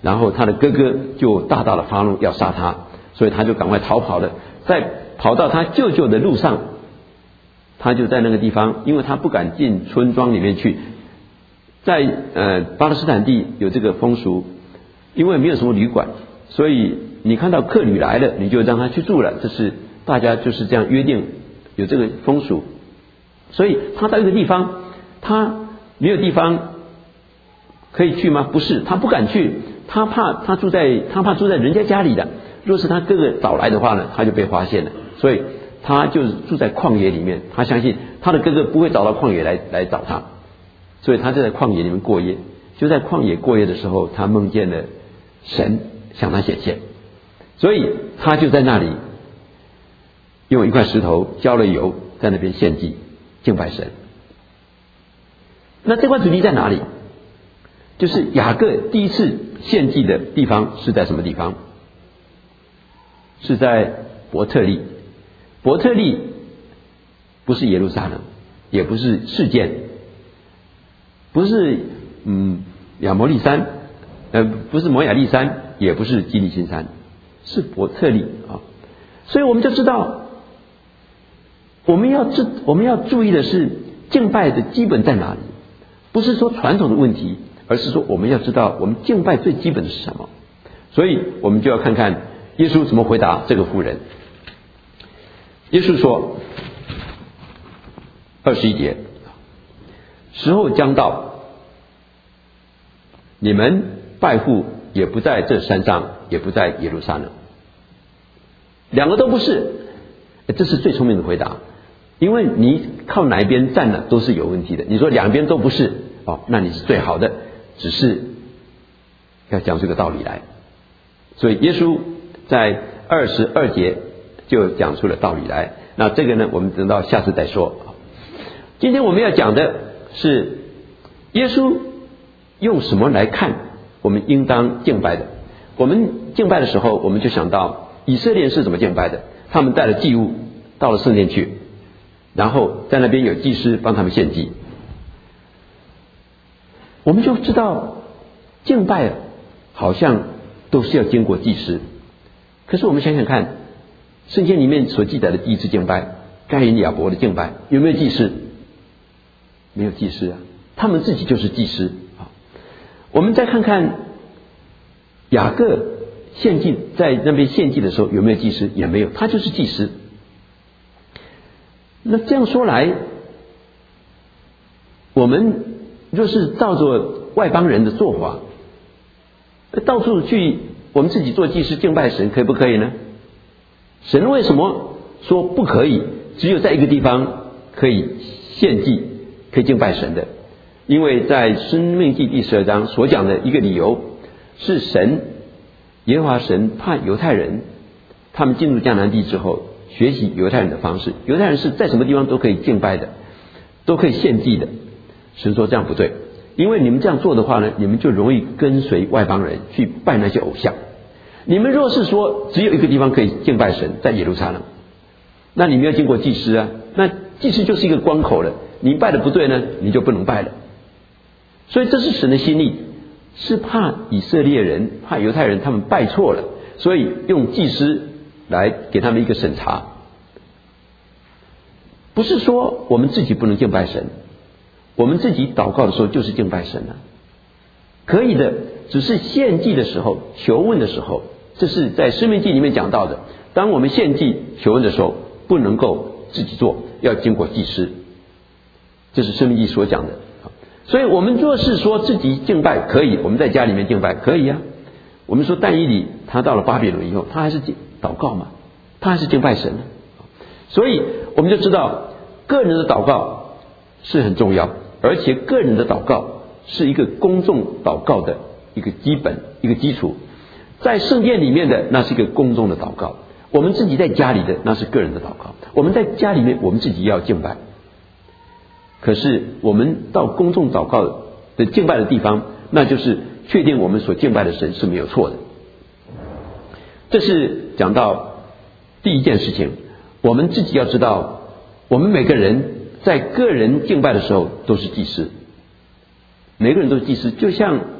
然后他的哥哥就大大的发怒要杀他，所以他就赶快逃跑了。在跑到他舅舅的路上，他就在那个地方，因为他不敢进村庄里面去。在呃巴勒斯坦地有这个风俗，因为没有什么旅馆，所以你看到客旅来了，你就让他去住了，这是大家就是这样约定，有这个风俗。所以他到一个地方，他没有地方可以去吗？不是，他不敢去，他怕他住在他怕住在人家家里的，若是他哥哥找来的话呢，他就被发现了，所以他就是住在旷野里面，他相信他的哥哥不会找到旷野来来找他，所以他就在旷野里面过夜。就在旷野过夜的时候，他梦见了神向他显现，所以他就在那里用一块石头浇了油，在那边献祭敬拜神。那这块土地在哪里？就是雅各第一次献祭的地方是在什么地方？是在伯特利。伯特利不是耶路撒冷，也不是示剑，不是嗯亚摩利山，呃不是摩亚利山，也不是基利心山，是伯特利啊。所以我们就知道，我们要知我们要注意的是敬拜的基本在哪里，不是说传统的问题，而是说我们要知道我们敬拜最基本的是什么。所以我们就要看看耶稣怎么回答这个妇人。耶稣说二十一节，时候将到，你们拜父也不在这山上，也不在耶路撒冷，两个都不是。这是最聪明的回答，因为你靠哪一边站呢都是有问题的。你说两边都不是哦，那你是最好的，只是要讲这个道理来。所以耶稣在二十二节就讲出了道理来。那这个呢，我们等到下次再说。今天我们要讲的是耶稣用什么来看我们应当敬拜的。我们敬拜的时候，我们就想到以色列人是怎么敬拜的。他们带了祭物到了圣殿去，然后在那边有祭司帮他们献祭。我们就知道敬拜好像都是要经过祭司，可是我们想想看，圣经里面所记载的第一次敬拜，该隐亚伯的敬拜，有没有祭司？没有祭司啊，他们自己就是祭司啊。我们再看看雅各献祭，在那边献祭的时候有没有祭司？也没有，他就是祭司。那这样说来，我们若是照着外邦人的做法，到处去我们自己做祭司敬拜神，可以不可以呢？神为什么说不可以？只有在一个地方可以献祭，可以敬拜神的？因为在申命记第十二章所讲的一个理由是神耶和华神怕犹太人，他们进入迦南地之后学习犹太人的方式，犹太人是在什么地方都可以敬拜的，都可以献祭的。神说这样不对，因为你们这样做的话呢，你们就容易跟随外邦人去拜那些偶像。你们若是说只有一个地方可以敬拜神，在耶路撒冷，那你们要经过祭司啊，那祭司就是一个关口了，你拜的不对呢，你就不能拜了。所以这是神的心意，是怕以色列人怕犹太人他们拜错了，所以用祭司来给他们一个审查。不是说我们自己不能敬拜神，我们自己祷告的时候就是敬拜神啊，可以的，只是献祭的时候求问的时候，这是在申命记里面讲到的，当我们献祭求问的时候不能够自己做，要经过祭司，这是申命记所讲的。所以我们若是说自己敬拜可以，我们在家里面敬拜可以啊。我们说但以理他到了巴比伦以后，他还是祷告嘛，他还是敬拜神。所以我们就知道个人的祷告是很重要，而且个人的祷告是一个公众祷告的一个基本一个基础。在圣殿里面的那是一个公众的祷告，我们自己在家里的那是个人的祷告。我们在家里面我们自己要敬拜，可是我们到公众祷告的敬拜的地方，那就是确定我们所敬拜的神是没有错的。这是讲到第一件事情，我们自己要知道，我们每个人在个人敬拜的时候都是祭司，每个人都是祭司。就像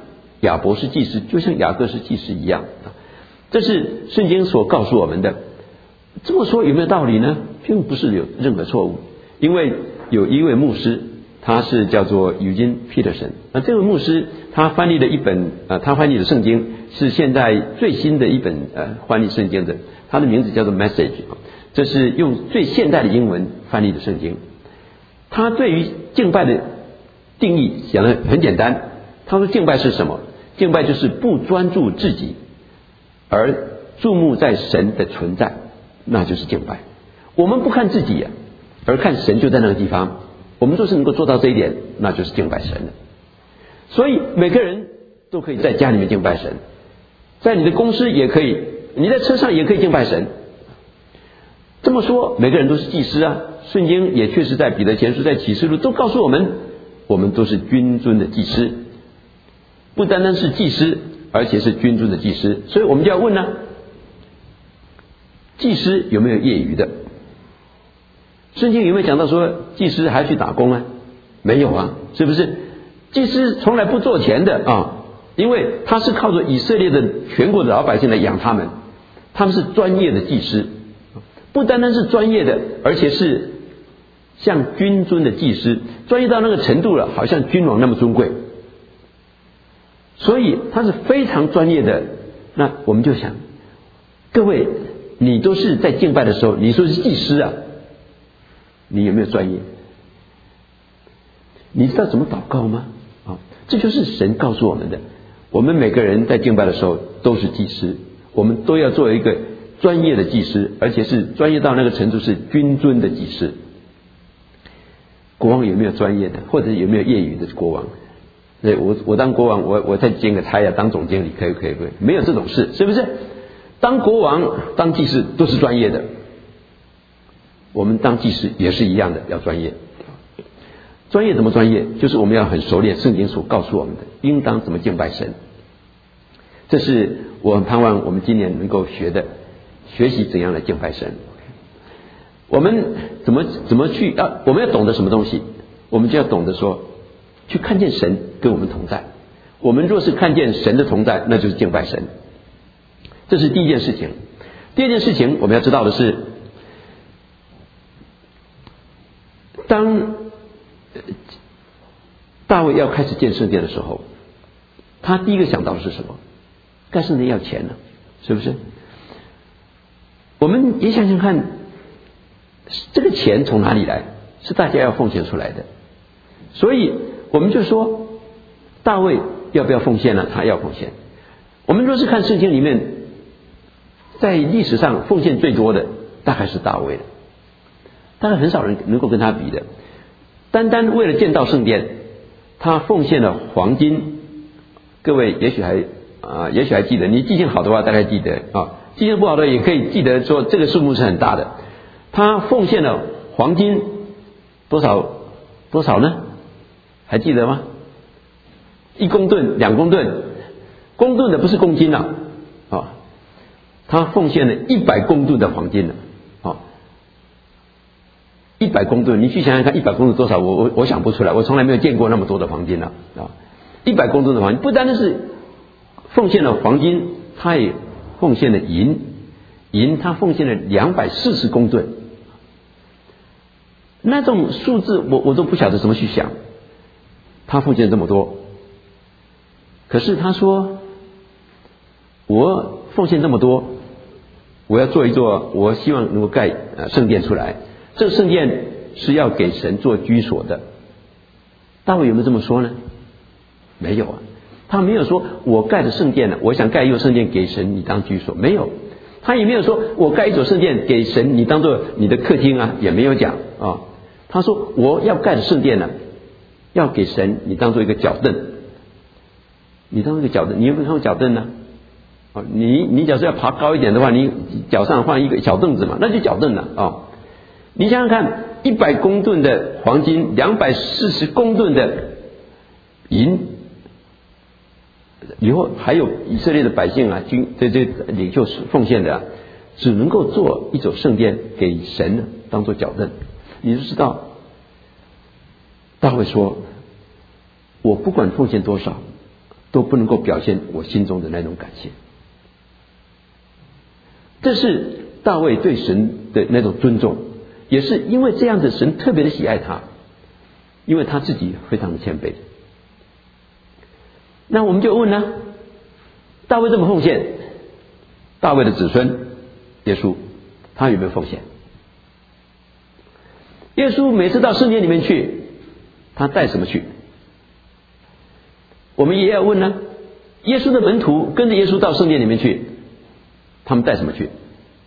亚伯是祭司，就像雅各是祭司一样。这是圣经所告诉我们的。这么说有没有道理呢？并不是有任何错误，因为有一位牧师，他是叫做Eugene Peterson。那这位牧师他翻译了一本呃，他翻译的圣经是现在最新的一本呃翻译圣经的，他的名字叫做 Message。这是用最现代的英文翻译的圣经。他对于敬拜的定义讲得很简单，他说敬拜是什么？敬拜就是不专注自己，而注目在神的存在，那就是敬拜。我们不看自己啊，而看神就在那个地方。我们若是能够做到这一点，那就是敬拜神了。所以每个人都可以在家里面敬拜神，在你的公司也可以，你在车上也可以敬拜神。这么说，每个人都是祭司啊。圣经也确实在彼得前书、在启示录都告诉我们，我们都是君尊的祭司，不单单是祭司，而且是君尊的祭司。所以我们就要问呢，祭司有没有业余的？圣经有没有讲到说祭司还去打工啊？没有啊，是不是？祭司从来不做钱的啊，因为他是靠着以色列的全国的老百姓来养他们，他们是专业的祭司，不单单是专业的，而且是像君尊的祭司，专业到那个程度了，好像君王那么尊贵，所以他是非常专业的。那我们就想，各位，你都是在敬拜的时候，你说是祭司啊，你有没有专业？你知道怎么祷告吗？啊，这就是神告诉我们的。我们每个人在敬拜的时候都是祭司，我们都要做一个专业的祭司，而且是专业到那个程度是君尊的祭司。国王有没有专业的，或者有没有业余的国王？对，我我当国王，我我再兼个差呀，当总经理可以可以可以，没有这种事，是不是？当国王、当祭司都是专业的，我们当祭司也是一样的，要专业。专业怎么专业？就是我们要很熟练圣经所告诉我们的，应当怎么敬拜神。这是我很盼望我们今年能够学的，学习怎样来敬拜神。我们怎么怎么去啊？我们要懂得什么东西？我们就要懂得说，去看见神跟我们同在。我们若是看见神的同在，那就是敬拜神。这是第一件事情。第二件事情，我们要知道的是，当大卫要开始建圣殿的时候，他第一个想到的是什么？盖圣殿要钱呢，是不是？我们也想想看，这个钱从哪里来？是大家要奉献出来的。所以我们就说，大卫要不要奉献呢？他要奉献。我们若是看圣经里面，在历史上奉献最多的大概是大卫的，大概很少人能够跟他比的。单单为了建造圣殿，他奉献了黄金。各位也许还啊、呃，也许还记得，你记性好的话大概记得啊，记性不好的也可以记得说这个数目是很大的。他奉献了黄金多少多少呢？还记得吗？一公吨、两公吨，公吨的不是公斤了啊，啊，他奉献了一百公吨的黄金了啊。一百公吨，你去想想看，一百公吨多少？我我我想不出来，我从来没有见过那么多的黄金了啊！一百公吨的黄金，不单单是奉献了黄金，他也奉献了银，银他奉献了两百四十公吨。那种数字，我我都不晓得怎么去想。他奉献这么多，可是他说，我奉献这么多，我要做一座，我希望能够盖呃圣殿出来。这个圣殿是要给神做居所的。大卫有没有这么说呢？没有啊，他没有说我盖的圣殿呢，我想盖一座圣殿给神你当居所，没有。他也没有说我盖一座圣殿给神你当做你的客厅啊，也没有讲啊。他说我要盖的圣殿呢，要给神你当做一个脚凳，你当做一个脚凳，你有没有看过脚凳呢？啊，你你假设要爬高一点的话，你脚上放一个小凳子嘛，那就脚凳了啊。你想想看，一百公吨的黄金，两百四十公吨的银，以后还有以色列的百姓啊，军这这领袖奉献的、啊，只能够做一座圣殿给神呢，当做脚凳。你就知道，大卫说：“我不管奉献多少， 都不能够表现我心中的那种感谢。这是大卫对神的那种尊重，也是因为这样子，神特别的喜爱他，因为他自己非常的谦卑。那我们就问呢，大卫这么奉献，大卫的子孙耶稣，他有没有奉献？耶稣每次到圣殿里面去，他带什么去？我们也要问呢，耶稣的门徒跟着耶稣到圣殿里面去，他们带什么去？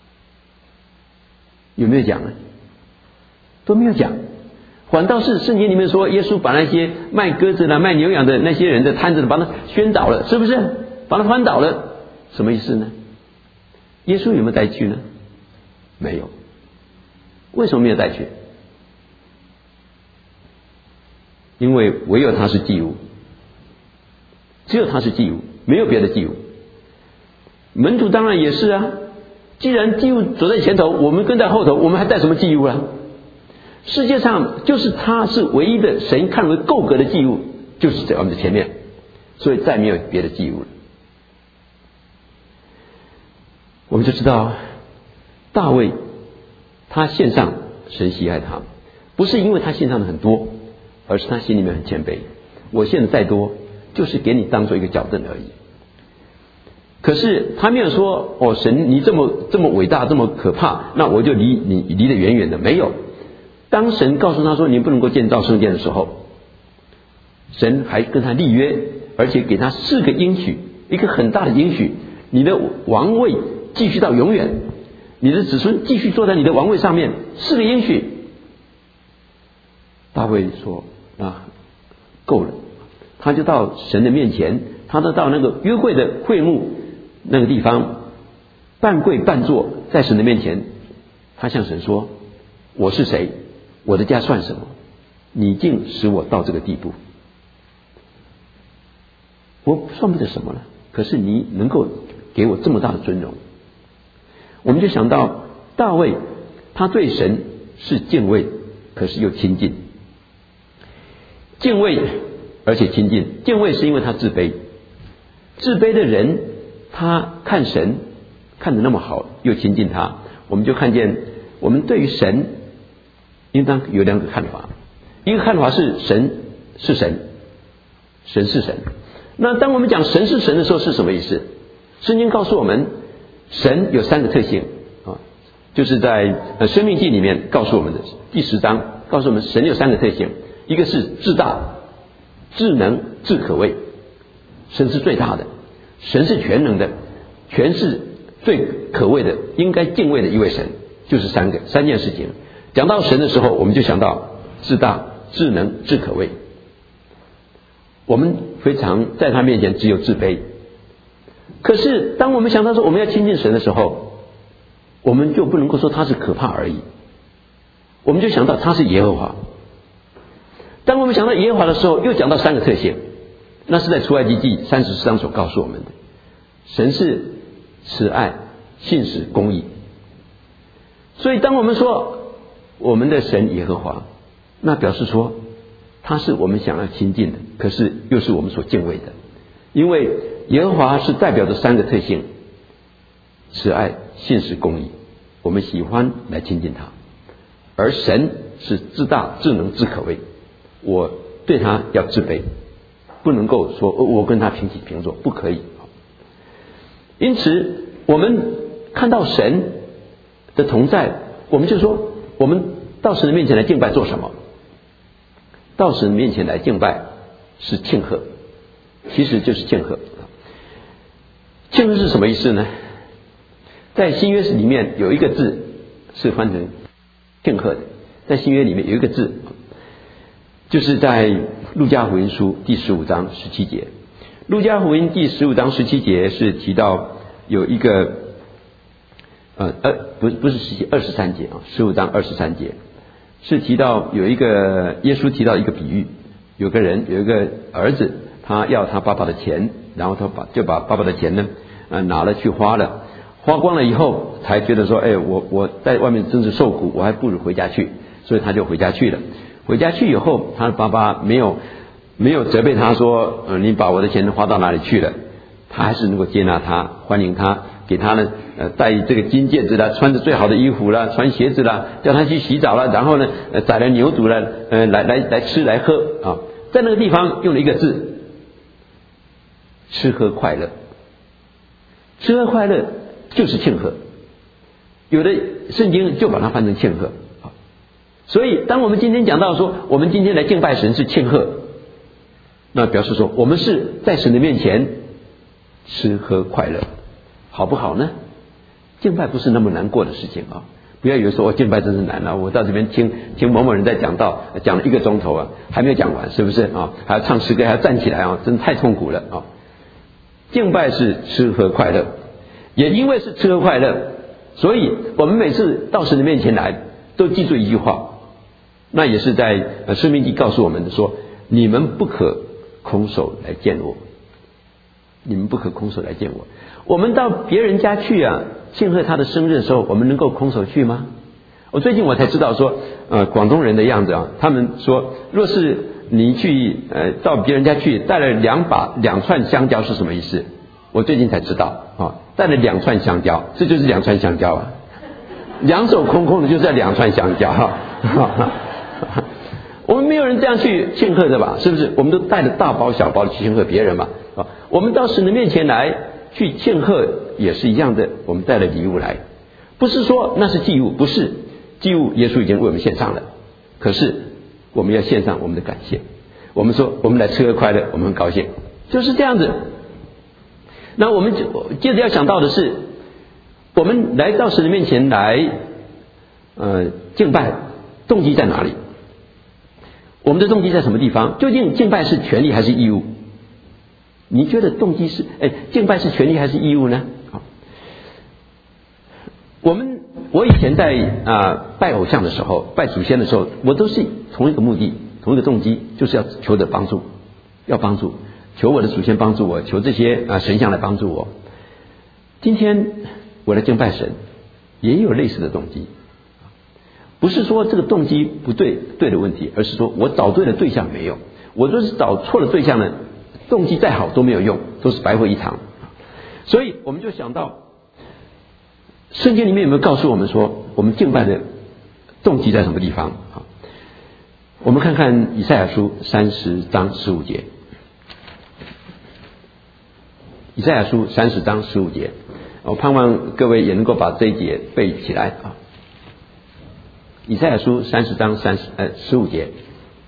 有没有讲呢？都没有讲。反倒是圣经里面说，耶稣把那些卖鸽子啦、卖牛羊的那些人的摊子把他宣倒了，是不是？把他翻倒了，什么意思呢？耶稣有没有带去呢？没有。为什么没有带去？因为唯有他是祭物，只有他是祭物，没有别的祭物。门徒当然也是啊，既然祭物走在前头，我们跟在后头，我们还带什么祭物啊？世界上就是他是唯一的神看为够格的祭物，就是在我们的前面，所以再没有别的祭物了。我们就知道大卫他献上，神喜爱他，不是因为他献上的很多，而是他心里面很谦卑。我献的再多，就是给你当做一个矫正而已。可是他没有说哦，神你这么这么伟大，这么可怕，那我就离你离得远远的。没有。当神告诉他说你不能够建造圣殿的时候，神还跟他立约，而且给他四个应许，一个很大的应许，你的王位继续到永远，你的子孙继续坐在你的王位上面，四个应许。大卫说啊，够了，他就到神的面前，他就到那个约会的会幕那个地方，半跪半坐在神的面前，他向神说，我是谁？我的家算什么？你竟使我到这个地步，我算不得什么了，可是你能够给我这么大的尊荣。我们就想到大卫，他对神是敬畏，可是又亲近。敬畏而且亲近，敬畏是因为他自卑，自卑的人他看神看得那么好，又亲近他，我们就看见我们对于神应当有两个看法。一个看法是神是神，神是神。那当我们讲神是神的时候是什么意思？圣经告诉我们神有三个特性啊，就是在呃生命记里面告诉我们的第十章告诉我们神有三个特性，一个是至大、至能、至可畏。神是最大的，神是全能的，全是最可畏的，应该敬畏的一位神，就是三个三件事情。讲到神的时候，我们就想到至大、至能、至可畏。我们非常在他面前只有自卑。可是当我们想到说我们要亲近神的时候，我们就不能够说他是可怕而已，我们就想到他是耶和华。当我们想到耶和华的时候，又讲到三个特性，那是在出埃及记三十四章所告诉我们的。神是慈爱、信实、公义。所以当我们说我们的神耶和华，那表示说他是我们想要亲近的，可是又是我们所敬畏的。因为耶和华是代表着三个特性：慈爱、信实、公义，我们喜欢来亲近他。而神是至大、至能、至可畏，我对他要自卑，不能够说我跟他平起平坐，不可以。因此我们看到神的同在，我们就说我们到神的面前来敬拜做什么？到神面前来敬拜是庆贺，其实就是庆贺。庆贺是什么意思呢？在新约里面有一个字是翻成庆贺的，在新约里面有一个字，就是在路加福音书第十五章十七节。路加福音第十五章十七节是提到有一个呃呃不不是十七二十三节啊，十五章二十三节是提到有一个耶稣提到一个比喻，有个人有一个儿子，他要他爸爸的钱，然后他把就把爸爸的钱呢呃拿了去花了，花光了以后才觉得说，哎，我我在外面真是受苦，我还不如回家去，所以他就回家去了。回家去以后，他的爸爸没有没有责备他说，呃，你把我的钱花到哪里去了？他还是能够接纳他，欢迎他，给他呢，呃，戴这个金戒指啦，穿着最好的衣服啦，穿鞋子啦，叫他去洗澡啦，然后呢，呃，宰了牛犊了，呃，来来来吃来喝啊，在那个地方用了一个字，吃喝快乐。吃喝快乐就是庆贺，有的圣经就把它翻成庆贺。所以，当我们今天讲到说，我们今天来敬拜神是庆贺，那表示说，我们是在神的面前吃喝快乐，好不好呢？敬拜不是那么难过的事情啊！不要以为说，我敬拜真是难啊！我到这边听听某某人在讲道，讲了一个钟头啊，还没有讲完，是不是啊？还要唱诗歌，还要站起来啊，真的太痛苦了啊！敬拜是吃喝快乐，也因为是吃喝快乐，所以我们每次到神的面前来，都记住一句话，那也是在呃申命记告诉我们的说，你们不可空手来见我，你们不可空手来见我。我们到别人家去啊，庆贺他的生日的时候，我们能够空手去吗？我最近我才知道说，呃，广东人的样子啊，他们说，若是你去呃到别人家去，带了两把两串香蕉是什么意思？我最近才知道啊，带了两串香蕉，这就是两串香蕉啊，两手空空的就是两串香蕉哈。我们没有人这样去庆贺的吧？是不是？我们都带着大包小包去庆贺别人嘛？啊，我们到神的面前来去庆贺也是一样的，我们带了礼物来，不是说那是祭物，不是祭物，耶稣已经为我们献上了，可是我们要献上我们的感谢。我们说我们来吃喝快乐，我们很高兴，就是这样子。那我们接着要想到的是，我们来到神的面前来呃敬拜，动机在哪里？我们的动机在什么地方？究竟敬拜是权利还是义务？你觉得动机是哎敬拜是权利还是义务呢？好，我们我以前在啊、呃、拜偶像的时候，拜祖先的时候，我都是同一个目的，同一个动机，就是要求得帮助，要帮助，求我的祖先帮助我，求这些啊、呃、神像来帮助我。今天我来敬拜神，也有类似的动机。不是说这个动机不对对的问题，而是说我找对了对象没有。我若是找错了对象呢，动机再好都没有用，都是白费一场。所以我们就想到，圣经里面有没有告诉我们说，我们敬拜的动机在什么地方？我们看看以赛亚书三十章十五节。以赛亚书三十章十五节，我盼望各位也能够把这一节背起来啊。以赛亚书三十章三十呃十五节，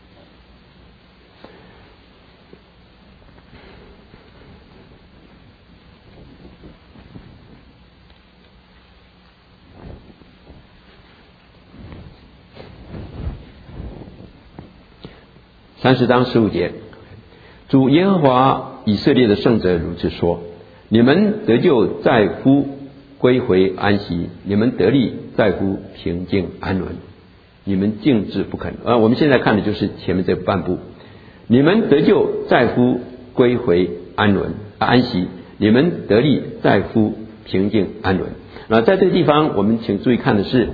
三十章十五节，主耶和华以色列的圣者如此说：你们得救在乎归回安息，你们得力在乎平静安稳。你们静止不肯啊！我们现在看的就是前面这半部。你们得救在乎归回安稳安息，你们得力在乎平静安稳。那在这个地方，我们请注意看的是，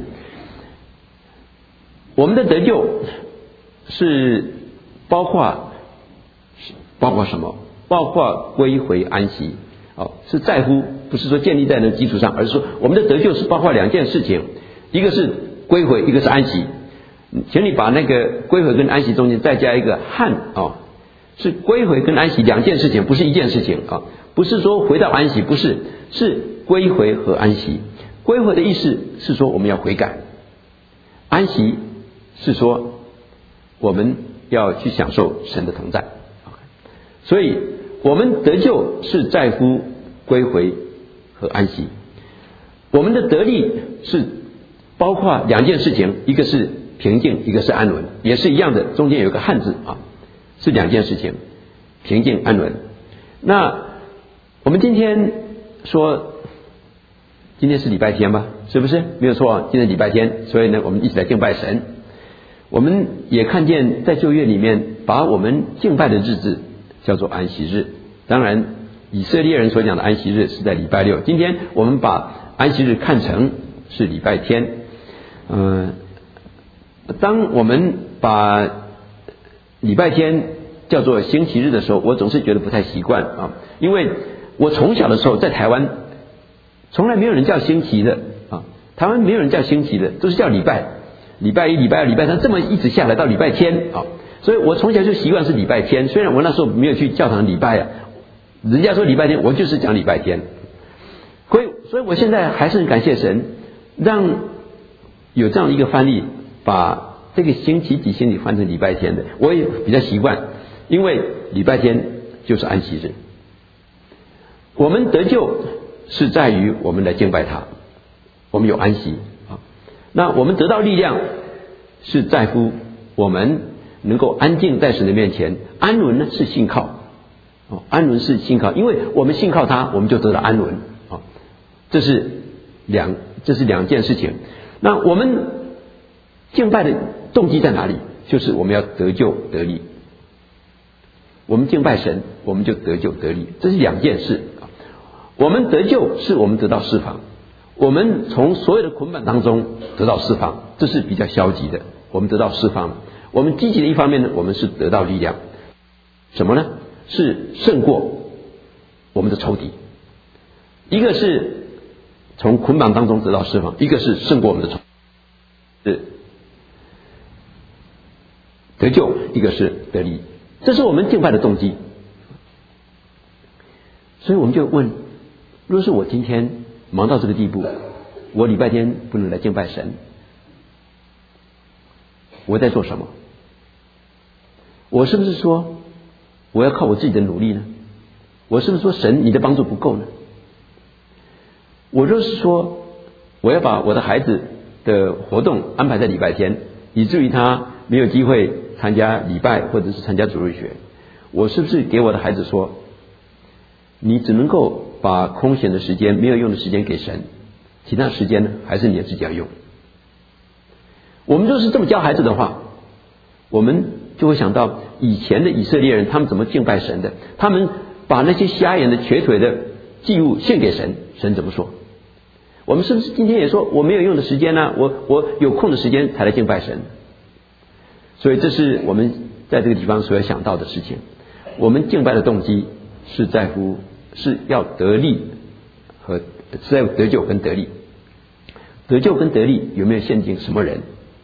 我们的得救是包括包括什么？包括归回安息哦，是在乎，不是说建立在那个基础上，而是说我们的得救是包括两件事情，一个是归回，一个是安息。请你把那个归回跟安息中间再加一个汉啊、哦，是归回跟安息两件事情，不是一件事情啊，不是说回到安息，不是，是归回和安息。归回的意思是说我们要悔改，安息是说我们要去享受神的同在。所以我们得救是在乎归回和安息，我们的得力是包括两件事情，一个是平静，一个是安稳，也是一样的，中间有个汉字啊，是两件事情，平静安稳。那我们今天说，今天是礼拜天吧，是不是？没有错，今天礼拜天，所以呢，我们一起来敬拜神。我们也看见在旧约里面，把我们敬拜的日子叫做安息日。当然，以色列人所讲的安息日是在礼拜六，今天我们把安息日看成是礼拜天。嗯、呃，当我们把礼拜天叫做星期日的时候，我总是觉得不太习惯啊，因为我从小的时候在台湾，从来没有人叫星期的啊，台湾没有人叫星期的，都是叫礼拜，礼拜一、礼拜二、礼拜三，这么一直下来到礼拜天啊，所以我从小就习惯是礼拜天。虽然我那时候没有去教堂礼拜啊，人家说礼拜天，我就是讲礼拜天。所以，所以我现在还是很感谢神，让有这样一个翻译，把这个星期几星期换成礼拜天的，我也比较习惯，因为礼拜天就是安息日。我们得救是在于我们来敬拜他，我们有安息啊。那我们得到力量是在乎我们能够安静在神的面前。安稳呢是信靠，哦，安稳是信靠，因为我们信靠他，我们就得到安稳啊。这是两这是两件事情。那我们敬拜的动机在哪里？就是我们要得救得力。我们敬拜神，我们就得救得力，这是两件事。我们得救是我们得到释放，我们从所有的捆绑当中得到释放，这是比较消极的。我们得到释放了。我们积极的一方面呢，我们是得到力量，什么呢？是胜过我们的仇敌。一个是从捆绑当中得到释放，一个是胜过我们的仇敌，是得救，一个是得力，这是我们敬拜的动机。所以我们就问，若是我今天忙到这个地步，我礼拜天不能来敬拜神，我在做什么？我是不是说我要靠我自己的努力呢？我是不是说神你的帮助不够呢？我若是说我要把我的孩子的活动安排在礼拜天，以至于他没有机会参加礼拜或者是参加主日学，我是不是给我的孩子说，你只能够把空闲的时间、没有用的时间给神，其他时间呢还是你自己要用？我们若是这么教孩子的话，我们就会想到以前的以色列人他们怎么敬拜神的。他们把那些瞎眼的瘸腿的祭物献给神，神怎么说？我们是不是今天也说我没有用的时间呢、啊？我我有空的时间才来敬拜神？所以这是我们在这个地方所要想到的事情。我们敬拜的动机是在乎是要得力和是在乎得救跟得力。得救跟得力有没有限定什么人？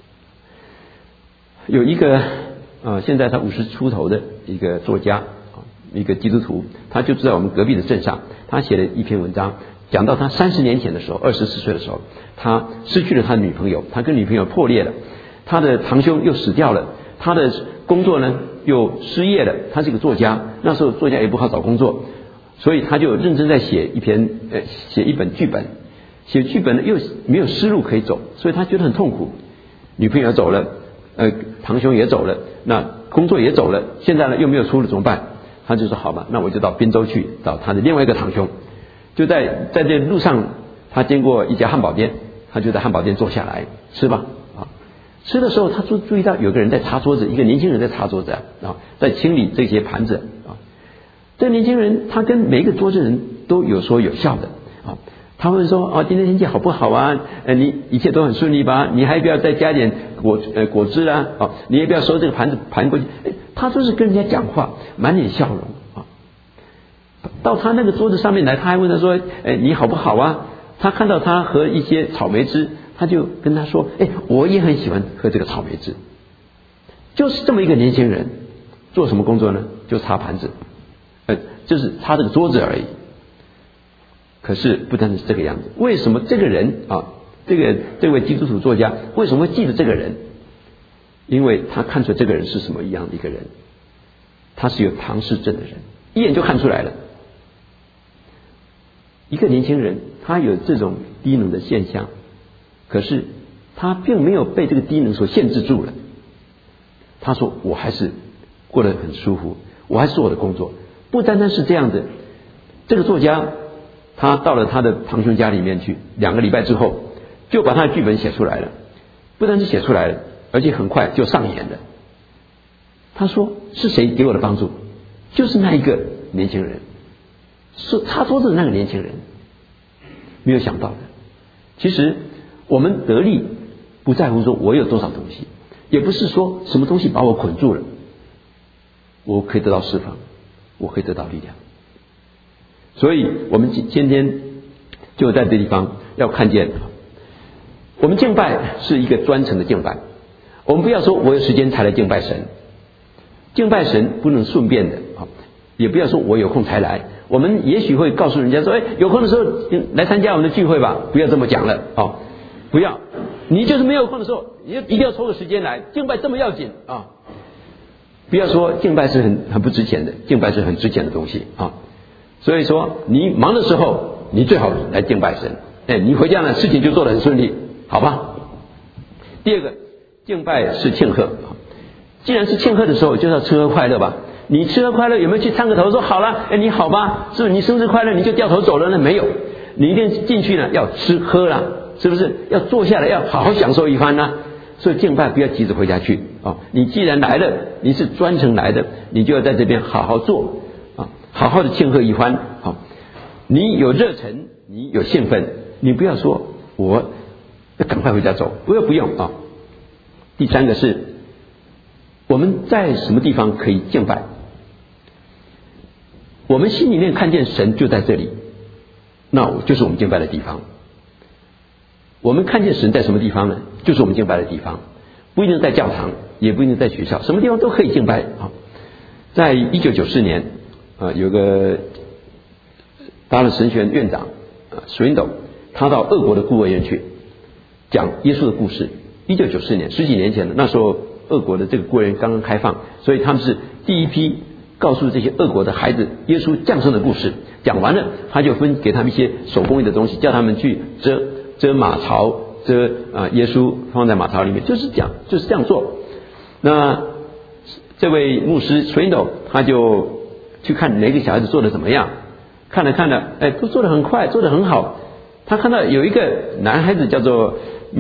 有一个呃，现在他五十出头的一个作家，一个基督徒，他就住在我们隔壁的镇上。他写了一篇文章，讲到他三十年前的时候，二十四岁的时候，他失去了他的女朋友，他跟女朋友破裂了，他的堂兄又死掉了，他的工作呢又失业了。他是一个作家，那时候作家也不好找工作，所以他就认真在写一篇呃写一本剧本。写剧本呢又没有思路可以走，所以他觉得很痛苦。女朋友走了，呃，堂兄也走了，那工作也走了，现在呢又没有出路，怎么办？他就说好吧，那我就到滨州去找他的另外一个堂兄。就在在这路上，他经过一家汉堡店，他就在汉堡店坐下来吃吧啊。吃的时候，他注注意到有个人在擦桌子，一个年轻人在擦桌子啊，在清理这些盘子啊。这个年轻人他跟每一个桌子人都有说有笑的啊。他问说哦，今天天气好不好啊？呃，你一切都很顺利吧？你还不要再加点果呃果汁啦？哦，你也不要收这个盘子盘过去。他都是跟人家讲话，满脸笑容啊。到他那个桌子上面来，他还问他说：“哎，你好不好啊？”他看到他喝一些草莓汁，他就跟他说：“哎，我也很喜欢喝这个草莓汁。”就是这么一个年轻人，做什么工作呢？就擦盘子，呃，就是擦这个桌子而已。可是不单是这个样子，为什么这个人啊，这个这位基督徒作家为什么会记得这个人？因为他看出这个人是什么一样的一个人，他是有唐氏症的人，一眼就看出来了。一个年轻人，他有这种低能的现象，可是他并没有被这个低能所限制住了。他说：“我还是过得很舒服，我还是做我的工作。”不单单是这样的，这个作家他到了他的堂兄家里面去，两个礼拜之后就把他的剧本写出来了。不单是写出来了，而且很快就上演了。他说：“是谁给我的帮助？就是那一个年轻人，是擦桌子的那个年轻人。”没有想到的，其实我们得力不在乎说我有多少东西，也不是说什么东西把我捆住了。 我可以得到释放，我可以得到力量。所以我们今天就在这地方要看见，我们敬拜是一个专程的敬拜。我们不要说我有时间才来敬拜神，敬拜神不能顺便的，也不要说我有空才来。我们也许会告诉人家说，哎，有空的时候来参加我们的聚会吧，不要这么讲了哦，不要，你就是没有空的时候，你就一定要抽个时间来敬拜，这么要紧啊！不要说敬拜是很很不值钱的，敬拜是很值钱的东西啊！所以说，你忙的时候，你最好来敬拜神，哎，你回家呢，事情就做得很顺利，好吧？第二个，敬拜是庆贺，既然是庆贺的时候，就要吃喝快乐吧。你吃喝快乐有没有去探个头说好了，哎，你好吧，是不是你生日快乐你就掉头走了呢？没有，你一定进去呢要吃喝啦，是不是要坐下来要好好享受一番呢？所以敬拜不要急着回家去啊！你既然来了，你是专程来的，你就要在这边好好做啊，好好的庆贺一番啊！你有热忱，你有兴奋，你不要说我要赶快回家走，不要不用啊！第三个是我们在什么地方可以敬拜？我们心里面看见神就在这里，那就是我们敬拜的地方。我们看见神在什么地方呢？就是我们敬拜的地方，不一定在教堂，也不一定在学校，什么地方都可以敬拜啊。在一九九四年，啊，有个达勒神学院院长啊 Swindoll， 他到俄国的孤儿院去讲耶稣的故事。一九九四年，十几年前的，那时候俄国的这个孤儿院刚刚开放，所以他们是第一批告诉这些俄国的孩子耶稣降生的故事。讲完了，他就分给他们一些手工艺的东西，叫他们去遮遮马槽，遮啊耶稣放在马槽里面，就是这样，就是这样做。那这位牧师 Swindoll 他就去看每个小孩子做的怎么样，看了看了，哎，都做得很快，做得很好。他看到有一个男孩子叫做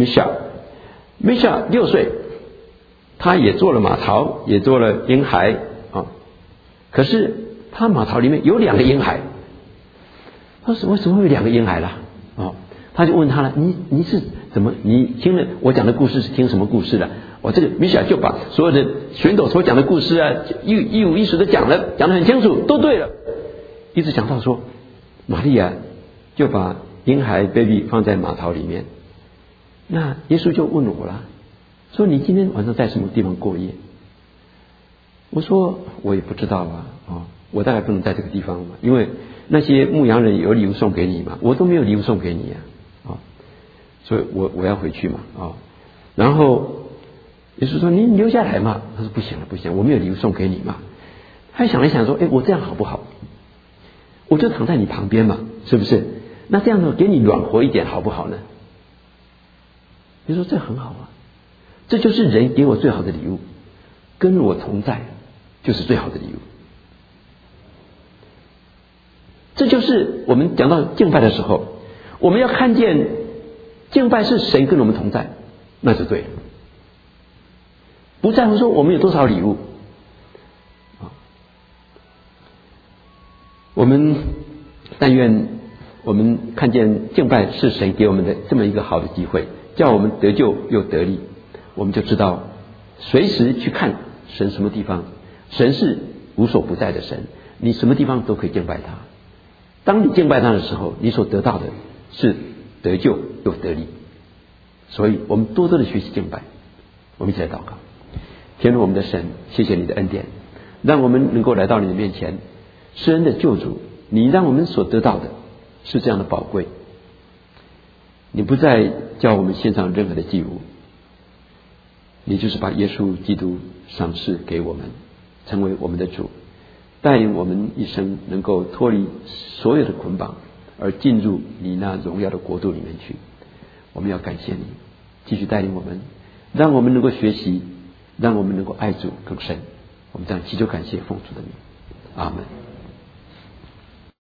Misha，Misha 六岁，他也做了马槽，也做了婴孩啊。可是他马槽里面有两个婴孩，他说为什么会有两个婴孩啦？哦，他就问他了，你你是怎么？你听了我讲的故事是听什么故事的？我这个米小就把所有的Swindoll所讲的故事啊，一一五一十的讲了，讲得很清楚，都对了。一直讲到说，玛利亚就把婴孩 baby 放在马槽里面。那耶稣就问我了，说你今天晚上在什么地方过夜？我说我也不知道啊，哦，我大概不能在这个地方嘛，因为那些牧羊人有礼物送给你嘛，我都没有礼物送给你啊，哦，所以我我要回去嘛，哦，然后耶稣说你留下来嘛，他说不行了不行，我没有礼物送给你嘛。他想了想说，哎，我这样好不好？我就躺在你旁边嘛，是不是？那这样子给你暖和一点好不好呢？你说这很好啊，这就是人给我最好的礼物，跟我同在就是最好的礼物。这就是我们讲到敬拜的时候，我们要看见敬拜是神跟我们同在，那就对了。不在乎说我们有多少礼物，我们但愿我们看见敬拜是神给我们的这么一个好的机会，叫我们得救又得力，我们就知道随时去看神什么地方，神是无所不在的神，你什么地方都可以敬拜他。当你敬拜他的时候，你所得到的是得救又得力。所以我们多多的学习敬拜。我们一起来祷告。天父我们的神，谢谢你的恩典，让我们能够来到你的面前，施恩的救主，你让我们所得到的是这样的宝贵。你不再叫我们献上任何的祭物，你就是把耶稣基督赏赐给我们，成为我们的主，带领我们一生能够脱离所有的捆绑，而进入你那荣耀的国度里面去。我们要感谢你，继续带领我们，让我们能够学习，让我们能够爱主更深。我们这样祈求感谢奉主的名，阿们。